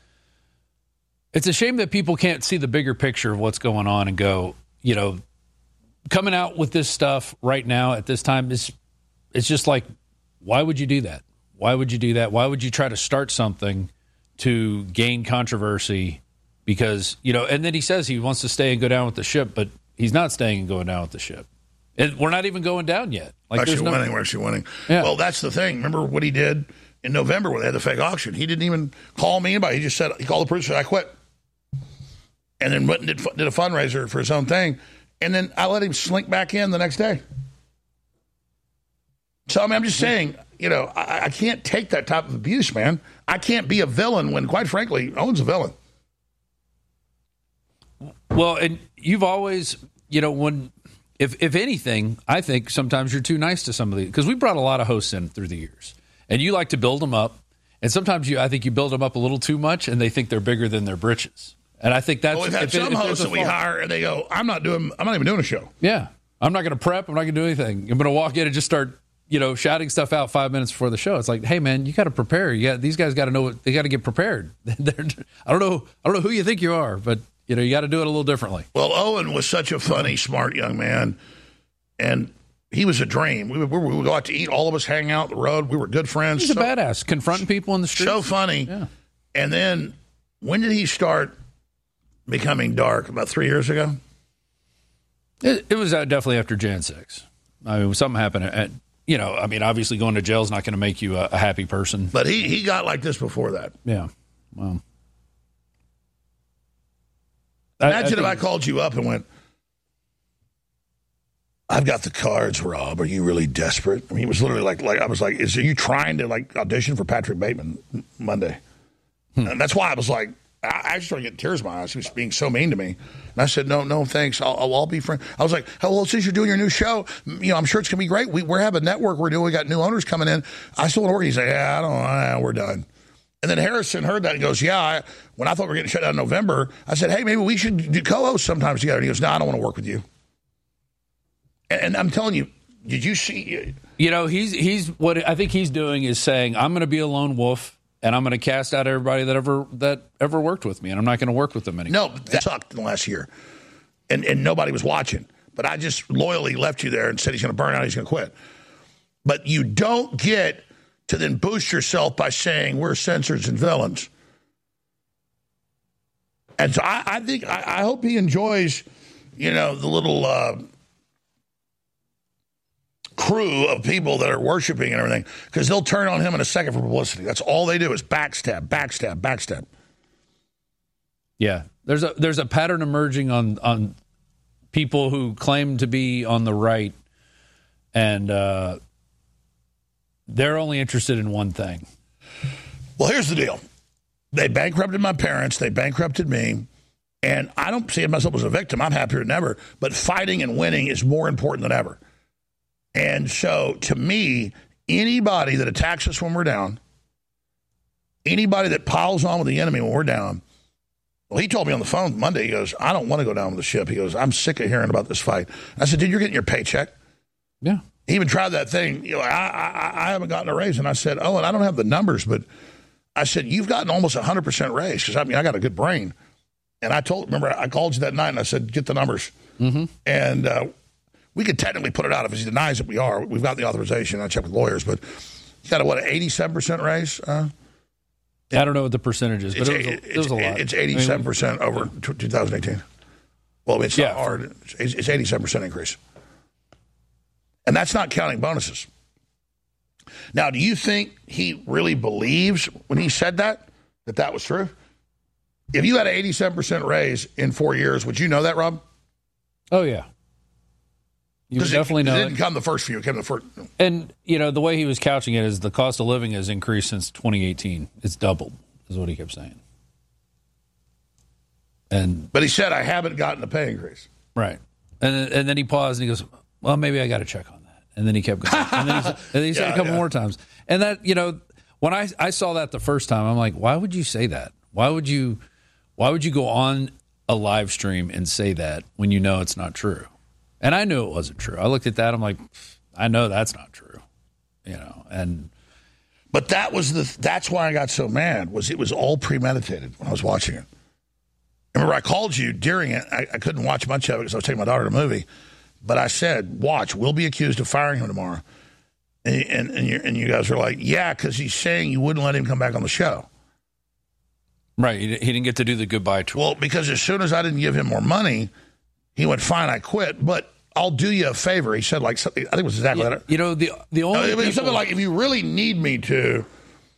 can't see the bigger picture of what's going on and go, you know, coming out with this stuff right now at this time it's just like, why would you do that? Why would you do that? Why would you try to start something to gain controversy? Because, you know, and then he says he wants to stay and go down with the ship, but he's not staying and going down with the ship. And we're not even going down yet. Like, we're actually winning. Yeah. Well, that's the thing. Remember what he did in November when they had the fake auction? He didn't even call me anybody. He just said, he called the producer, I quit. And then went and did a fundraiser for his own thing. And then I let him slink back in the next day. So, I mean, I'm just saying, you know, I can't take that type of abuse, man. I can't be a villain when, quite frankly, Owen's a villain. Well, and you've always, you know, when, if anything, I think sometimes you're too nice to somebody, because we brought a lot of hosts in through the years, and you like to build them up, and sometimes I think you build them up a little too much, and they think they're bigger than their britches, and I think that's. Well, we've had some hosts that we hire, and they go, "I'm not even doing a show." Yeah, I'm not going to prep. I'm not going to do anything. I'm going to walk in and just start, you know, shouting stuff out 5 minutes before the show. It's like, hey, man, you got to prepare. These guys got to know. They got to get prepared. I don't know who you think you are, but. You know, you got to do it a little differently. Well, Owen was such a funny, smart young man, and he was a dream. We would go out to eat. All of us hang out the road. We were good friends. He's a badass, confronting people in the streets. So funny. Yeah. And then, when did he start becoming dark? About 3 years ago? It was definitely after Jan 6. I mean, something happened. You know, I mean, obviously going to jail is not going to make you a happy person. But he got like this before that. Yeah. Well. Imagine if I called you up and went, I've got the cards, Rob. Are you really desperate? I mean, he was literally like I was like, are you trying to like audition for Patrick Bateman Monday? And that's why I was like, I actually started getting tears in my eyes. He was being so mean to me. And I said, no, thanks. I'll be friends. I was like, oh, well, since you're doing your new show, you know, I'm sure it's going to be great. We have a network we're doing. We got new owners coming in. I still want to work. He's like, yeah, we're done. And then Harrison heard that and goes, yeah, when I thought we were getting shut down in November, I said, hey, maybe we should do co-hosts sometimes together. And he goes, no, I don't want to work with you. And I'm telling you, did you see? You know, he's what I think he's doing is saying, I'm going to be a lone wolf and I'm going to cast out everybody that ever worked with me, and I'm not going to work with them anymore. No, that sucked in the last year. And nobody was watching. But I just loyally left you there and said he's going to burn out, he's going to quit. But you don't get to then boost yourself by saying we're censors and villains. And so I think, I hope he enjoys, you know, the little crew of people that are worshiping and everything, because they'll turn on him in a second for publicity. That's all they do is backstab. Yeah, there's a pattern emerging on people who claim to be on the right, and they're only interested in one thing. Well, here's the deal. They bankrupted my parents. They bankrupted me. And I don't see myself as a victim. I'm happier than ever. But fighting and winning is more important than ever. And so, to me, anybody that attacks us when we're down, anybody that piles on with the enemy when we're down, well, he told me on the phone Monday, he goes, I don't want to go down with the ship. He goes, I'm sick of hearing about this fight. I said, dude, you're getting your paycheck. Yeah. He even tried that thing. You know, I haven't gotten a raise. And I said, oh, and I don't have the numbers, but I said, you've gotten almost 100% raise. Because, I mean, I got a good brain. And I remember, I called you that night and I said, get the numbers. Mm-hmm. And we could technically put it out if he denies that we are. We've got the authorization. I checked with lawyers, but you got an 87% raise? I don't know what the percentage is, but it was a lot. It's 87% over 2018. Well, it's not hard. It's 87% increase. And that's not counting bonuses. Now, do you think he really believes when he said that was true? If you had an 87% raise in 4 years, would you know that, Rob? Oh, yeah. You would definitely know it. It didn't come the first few. It came the first. And, the way he was couching it is the cost of living has increased since 2018. It's doubled, is what he kept saying. But he said, I haven't gotten a pay increase. Right. And then he paused and he goes, well, maybe I got to check on that. And then he kept going. And then he said a couple more times. And that, when I saw that the first time, I'm like, why would you say that? Why would you go on a live stream and say that when you know it's not true? And I knew it wasn't true. I looked at that. I'm like, I know that's not true, But that's why I got so mad. It was all premeditated when I was watching it. Remember, I called you during it. I couldn't watch much of it because I was taking my daughter to a movie. But I said, watch, we'll be accused of firing him tomorrow. And you guys were like, yeah, because he's saying you wouldn't let him come back on the show. Right. He didn't get to do the goodbye tour. Well, because as soon as I didn't give him more money, he went, fine, I quit. But I'll do you a favor. He said, like, something, I think it was exactly that. The only it was something like, if you really need me to,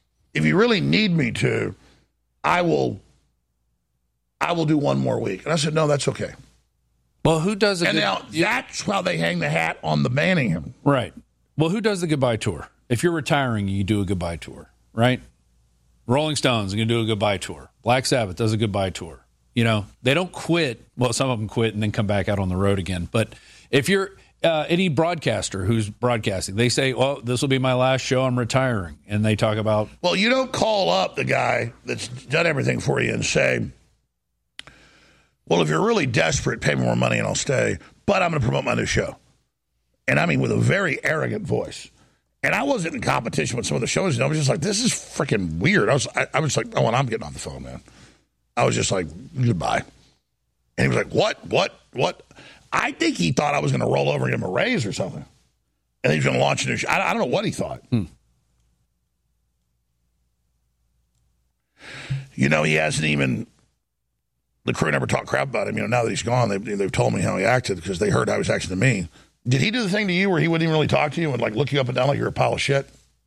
I will do one more week. And I said, no, that's okay. Well, who does it? And now that's how they hang the hat on the banning him. Right. Well, who does the goodbye tour? If you're retiring, you do a goodbye tour, right? Rolling Stones are going to do a goodbye tour. Black Sabbath does a goodbye tour. They don't quit. Well, some of them quit and then come back out on the road again. But if you're any broadcaster who's broadcasting, they say, well, this will be my last show. I'm retiring. And they talk about... Well, you don't call up the guy that's done everything for you and say, well, if you're really desperate, pay me more money and I'll stay. But I'm going to promote my new show. And I mean, with a very arrogant voice. And I wasn't in competition with some of the shows. I was just like, this is freaking weird. I was like, oh, and I'm getting on the phone, man. I was just like, goodbye. And he was like, what? I think he thought I was going to roll over and give him a raise or something. And he was going to launch a new show. I don't know what he thought. He hasn't even... The crew never talked crap about him. Now that he's gone, they've told me how he acted because they heard how he was acting to me. Did he do the thing to you where he wouldn't even really talk to you and like look you up and down like you're a pile of shit?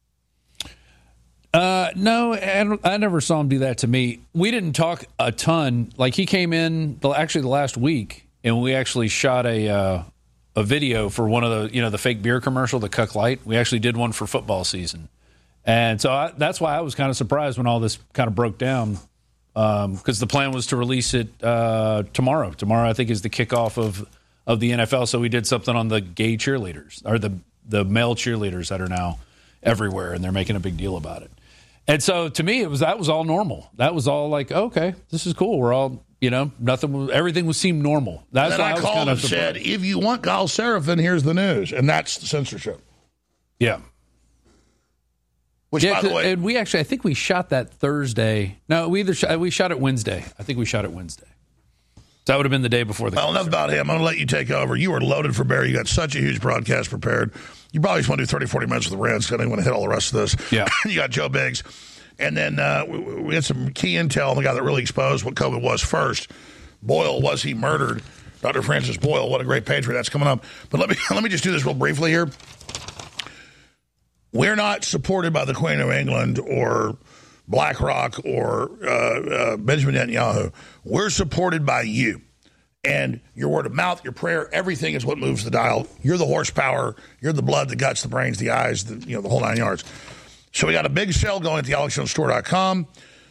No, I never saw him do that to me. We didn't talk a ton. Like he came in the last week and we actually shot a video for one of the the fake beer commercial, the Cuck Light. We actually did one for football season, and so that's why I was kind of surprised when all this kind of broke down. Because the plan was to release it tomorrow. Tomorrow, I think, is the kickoff of the NFL. So we did something on the gay cheerleaders or the male cheerleaders that are now everywhere, and they're making a big deal about it. And so to me, that was all normal. That was all like, okay, this is cool. We're all everything seemed normal. That's why I was called and said, if you want Kyle Seraphin, here's the news, and that's the censorship. Yeah. Which, by the way, and I think we shot that Thursday. No, we shot it Wednesday. I think we shot it Wednesday. So that would have been the day before the Well, enough about him. I'm going to let you take over. You were loaded for bear. You got such a huge broadcast prepared. You probably just want to do 30, 40 minutes with the Reds because I didn't want to hit all the rest of this. Yeah. You got Joe Biggs. And then we had some key intel on the guy that really exposed what COVID was first. Boyle, was he murdered? Dr. Francis Boyle. What a great page for that's coming up. But let me just do this real briefly here. We're not supported by the Queen of England or BlackRock or Benjamin Netanyahu. We're supported by you. And your word of mouth, your prayer, everything is what moves the dial. You're the horsepower. You're the blood, the guts, the brains, the eyes, the whole 9 yards. So we got a big sale going at thealexjonesstore.com.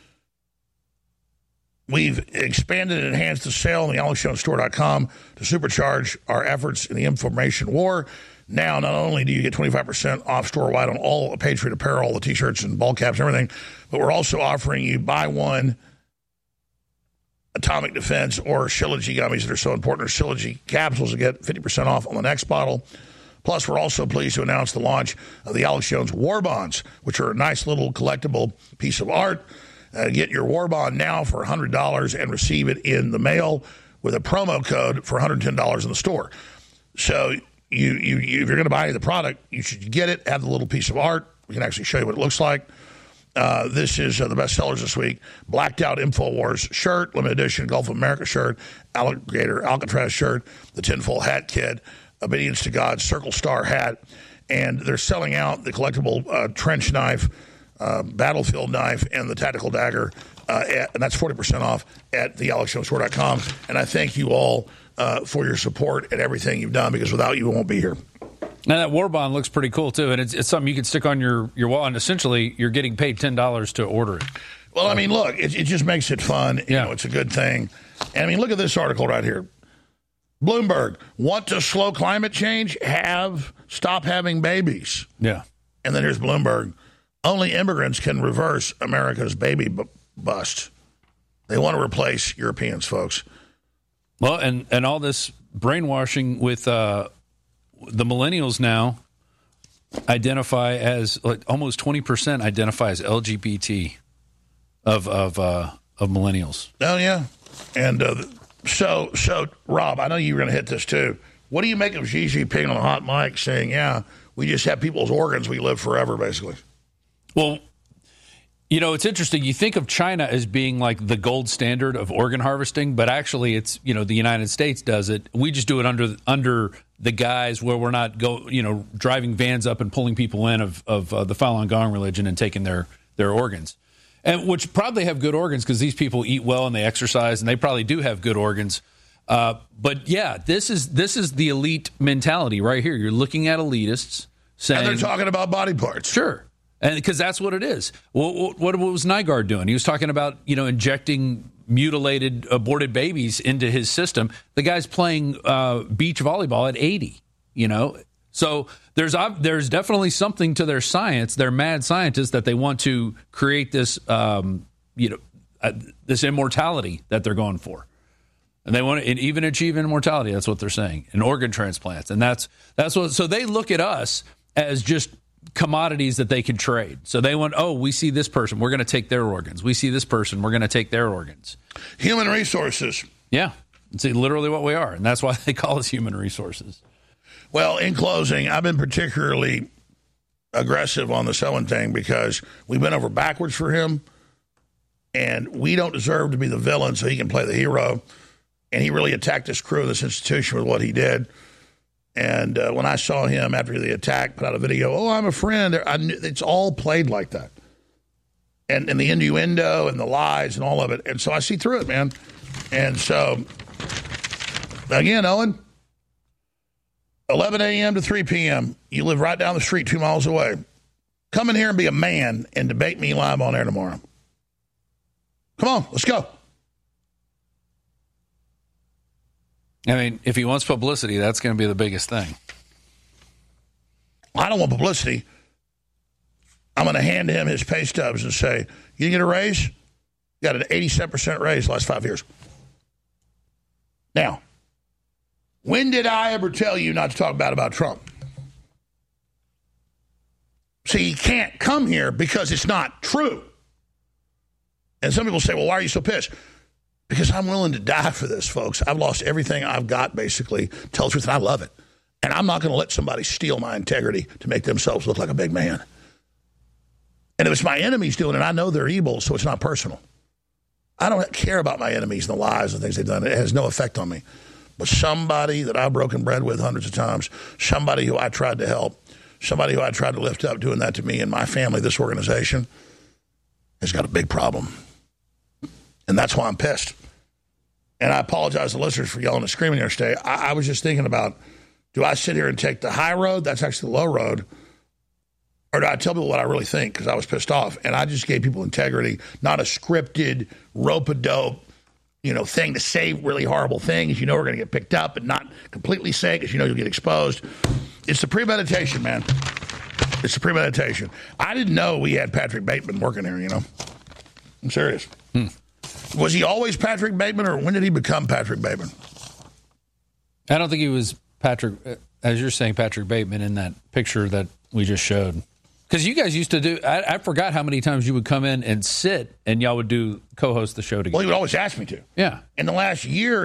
We've expanded and enhanced the sale on thealexjonesstore.com to supercharge our efforts in the information war. Now, not only do you get 25% off store-wide on all Patriot apparel, the T-shirts and ball caps and everything, but we're also offering you buy one Atomic Defense or Shilajit gummies that are so important, or Shilajit capsules to get 50% off on the next bottle. Plus, we're also pleased to announce the launch of the Alex Jones War Bonds, which are a nice little collectible piece of art. Get your War Bond now for $100 and receive it in the mail with a promo code for $110 in the store. So if you're going to buy the product, you should get it, have the little piece of art. We can actually show you what it looks like. This is the best sellers this week. Blacked Out InfoWars shirt, limited edition Gulf of America shirt, Alligator Alcatraz shirt, the tinfoil hat kit, Obedience to God Circle Star hat, and they're selling out the collectible trench knife, battlefield knife, and the tactical dagger, and that's 40% off at thealexjonesstore.com. And I thank you all for your support and everything you've done, because without you, we won't be here. Now, that war bond looks pretty cool, too, and it's something you can stick on your wall, and essentially you're getting paid $10 to order it. Well, I mean, look, it just makes it fun. You know, it's a good thing. And, I mean, look at this article right here. Bloomberg, want to slow climate change? Stop having babies. Yeah. And then here's Bloomberg. Only immigrants can reverse America's baby bust. They want to replace Europeans, folks. Well, and all this brainwashing with the millennials now identify as, like, almost 20% identify as LGBT of millennials. Oh, yeah. And so, Rob, I know you were going to hit this too. What do you make of Xi Jinping on the hot mic saying, yeah, we just have people's organs, we live forever, basically? Well, you know, it's interesting. You think of China as being like the gold standard of organ harvesting, but actually it's, you know, the United States does it. We just do it under the guise where we're not driving vans up and pulling people in of the Falun Gong religion and taking their organs. And which probably have good organs because these people eat well and they exercise and they probably do have good organs. But yeah, this is the elite mentality right here. You're looking at elitists saying, and they're talking about body parts. Sure. And because that's what it is. Well, what was Nygaard doing? He was talking about, injecting mutilated, aborted babies into his system. The guy's playing beach volleyball at 80, So there's definitely something to their science. They're mad scientists that they want to create this, this immortality that they're going for. And they want to even achieve immortality. That's what they're saying. And organ transplants. And that's what, so they look at us as just commodities that they can trade. So they want, we see this person, we're going to take their organs. We see this person, we're going to take their organs. Human resources. Yeah. It's literally what we are. And that's why they call us human resources. Well, in closing, I've been particularly aggressive on the Owen thing because we've been over backwards for him, and we don't deserve to be the villain so he can play the hero. And he really attacked this crew, this institution, with what he did. And when I saw him after the attack put out a video, I'm a friend, I knew, it's all played like that. And the innuendo and the lies and all of it. And so I see through it, man. And so, again, Owen, 11 a.m. to 3 p.m., you live right down the street 2 miles away. Come in here and be a man and debate me live on air tomorrow. Come on, let's go. I mean, if he wants publicity, that's going to be the biggest thing. I don't want publicity. I'm going to hand him his pay stubs and say, you didn't get a raise? You got an 87% raise the last 5 years. Now, when did I ever tell you not to talk bad about Trump? See, you can't come here because it's not true. And some people say, well, why are you so pissed? Because I'm willing to die for this, folks. I've lost everything I've got, basically. Tell the truth, and I love it. And I'm not going to let somebody steal my integrity to make themselves look like a big man. And if it's my enemies doing it, I know they're evil, so it's not personal. I don't care about my enemies and the lies and things they've done. It has no effect on me. But somebody that I've broken bread with hundreds of times, somebody who I tried to help, somebody who I tried to lift up doing that to me and my family, this organization, has got a big problem. And that's why I'm pissed. And I apologize to listeners for yelling and screaming here today. I was just thinking about, do I sit here and take the high road? That's actually the low road. Or do I tell people what I really think? Because I was pissed off. And I just gave people integrity, not a scripted, rope-a-dope, thing to say really horrible things. We're going to get picked up and not completely say because you'll get exposed. It's the premeditation, man. It's the premeditation. I didn't know we had Patrick Bateman working here, I'm serious. Was he always Patrick Bateman, or when did he become Patrick Bateman? I don't think he was Patrick, as you're saying, Patrick Bateman in that picture that we just showed. Because you guys used to do, I forgot how many times you would come in and sit, and y'all would co-host the show together. Well, he would always ask me to. Yeah. In the last year,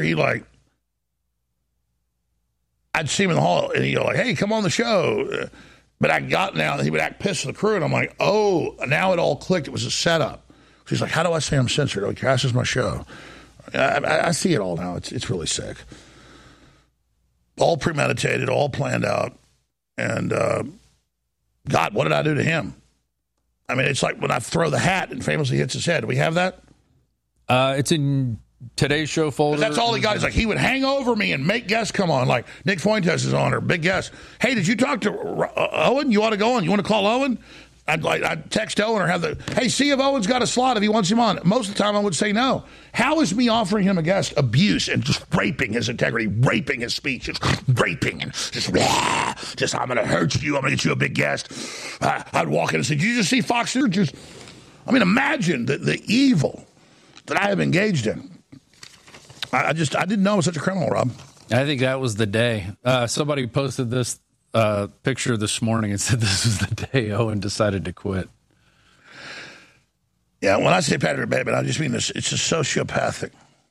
I'd see him in the hall, and he'd go hey, come on the show. But I got now that he would act pissed at the crew, and I'm like, now it all clicked. It was a setup. She's like, how do I say I'm censored? Okay, this is my show. I see it all now. It's really sick. all premeditated, all planned out. And, God, what did I do to him? I mean, it's like when I throw the hat and famously hits his head. Do we have that? It's in today's show folder. That's all he got. He's like, he would hang over me and make guests come on. Like Nick Fuentes is on, or big guest. Hey, did you talk to Owen? You want to go on? You want to call Owen? I'd text Owen or hey, see if Owen's got a slot if he wants him on. Most of the time I would say no. How is me offering him a guest abuse and just raping his integrity, raping his speech, just raping and just I'm going to hurt you. I'm going to get you a big guest. I'd walk in and say, did you just see Fox News? Imagine the evil that I have engaged in. I didn't know I was such a criminal, Rob. I think that was the day. Somebody posted this picture this morning and said this was the day Owen decided to quit. Yeah, when I say Patrick Bateman, I just mean this. It's a sociopathic.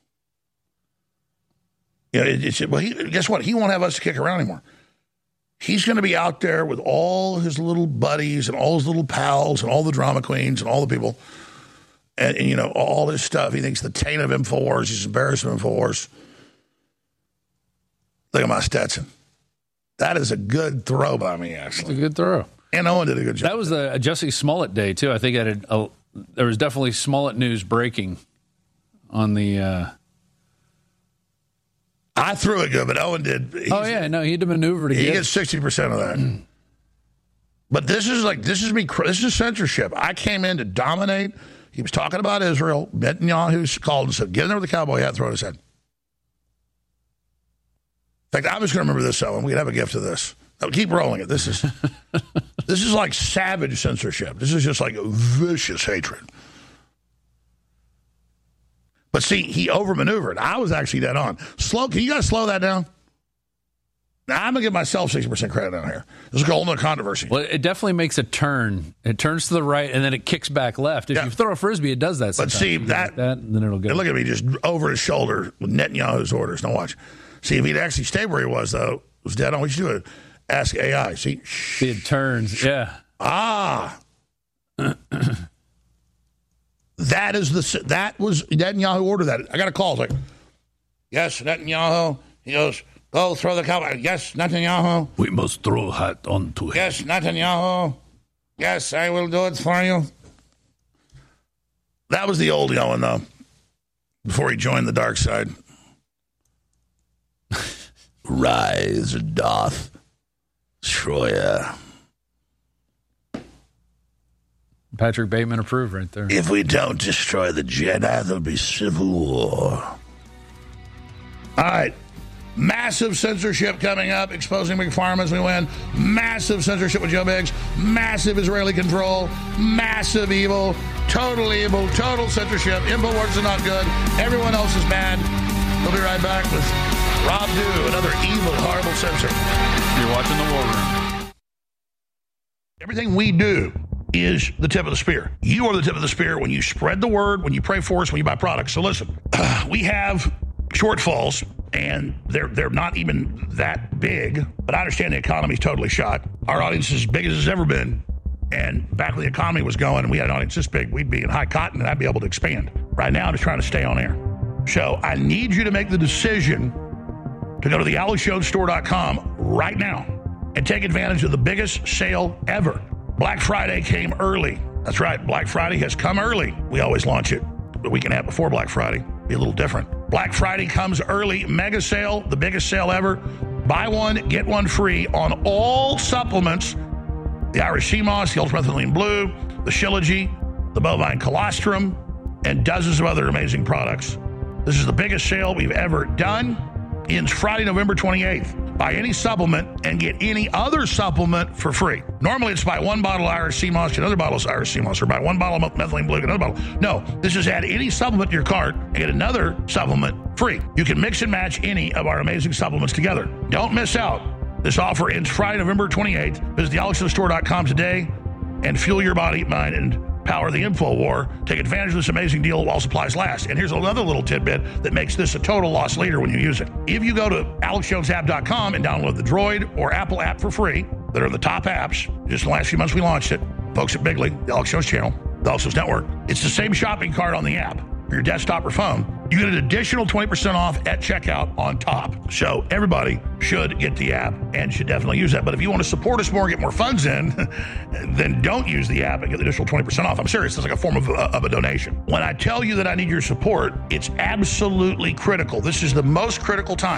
Guess what? He won't have us to kick around anymore. He's going to be out there with all his little buddies and all his little pals and all the drama queens and all the people and all this stuff. He thinks the taint of InfoWars. He's embarrassed of InfoWars. Look at my Stetson. That is a good throw by me, actually. It's a good throw. And Owen did a good job. That was a Jesse Smollett day, too. I think there was definitely Smollett news breaking on the... I threw it good, but Owen did. He had to maneuver to get it. He gets 60% of that. But this is censorship. I came in to dominate. He was talking about Israel. Netanyahu called and said, get in there with the cowboy hat, throw it his head. In fact, I'm just going to remember this, Owen. We can have a gift of this. Keep rolling it. This is like savage censorship. This is just like a vicious hatred. But see, he overmaneuvered. I was actually dead on. Can you guys slow that down? Now, I'm going to give myself 60% credit down here. This is a whole other controversy. Well, it definitely makes a turn. It turns to the right, and then it kicks back left. If you throw a Frisbee, it does that sometimes. But see, that and then it'll go. Look at me just over his shoulder with Netanyahu's orders. Now watch. See, if he'd actually stayed where he was, though, it was dead on. We should do it. Ask AI. See? It turns, yeah. That was Netanyahu ordered that. I got a call. It's like, yes, Netanyahu. He goes, go throw the cowboy. Yes, Netanyahu. We must throw a hat onto him. Yes, Netanyahu. Yes, I will do it for you. That was the old Owen, though, before he joined the dark side. Rise, doth Troya. Patrick Bateman approved right there. If we don't destroy the Jedi, there'll be civil war. All right. Massive censorship coming up, exposing Big Pharma as we win. Massive censorship with Joe Biggs. Massive Israeli control. Massive evil. Total evil. Total censorship. InfoWars is not good. Everyone else is bad. We'll be right back with Rob Dew, another evil, horrible censor. You're watching The War Room. Everything we do is the tip of the spear. You are the tip of the spear when you spread the word, when you pray for us, when you buy products. So listen, we have shortfalls, and they're not even that big, but I understand the economy's totally shot. Our audience is as big as it's ever been, and back when the economy was going and we had an audience this big, we'd be in high cotton and I'd be able to expand. Right now, I'm just trying to stay on air. So I need you to make the decision to go to the AlexJonesStore.com right now and take advantage of the biggest sale ever. Black Friday came early. That's right. Black Friday has come early. We always launch it the weekend out before Black Friday. Be a little different. Black Friday comes early. Mega sale, the biggest sale ever. Buy one, get one free on all supplements. The Irish Sea Moss, the Ultramethylene Blue, the Shilajit, the Bovine Colostrum, and dozens of other amazing products. This is the biggest sale we've ever done. Ends Friday, November 28th. Buy any supplement and get any other supplement for free. Normally it's buy one bottle of Irish Sea Moss, get another bottle of Irish Sea Moss, or buy one bottle of Methylene Blue, get another bottle. No, this is add any supplement to your cart and get another supplement free. You can mix and match any of our amazing supplements together. Don't miss out. This offer ends Friday, November 28th. Visit thealexjonesstore.com today and fuel your body, mind, and power the info war. Take advantage of this amazing deal while supplies last. And here's another little tidbit that makes this a total loss leader when you use it. If you go to AlexJonesApp.com and download the Droid or Apple app for free, that are the top apps, just in the last few months we launched it, folks at Bigley, the Alex Jones channel, the Alex Jones Network, it's the same shopping cart on the app for your desktop or phone. You get an additional 20% off at checkout on top. So everybody should get the app and should definitely use that. But if you want to support us more and get more funds in, then don't use the app and get the additional 20% off. I'm serious. It's like a form of a donation. When I tell you that I need your support, it's absolutely critical. This is the most critical time.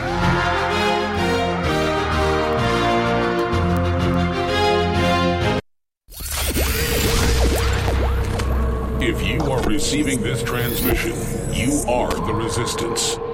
If you are receiving this transmission, you are the resistance.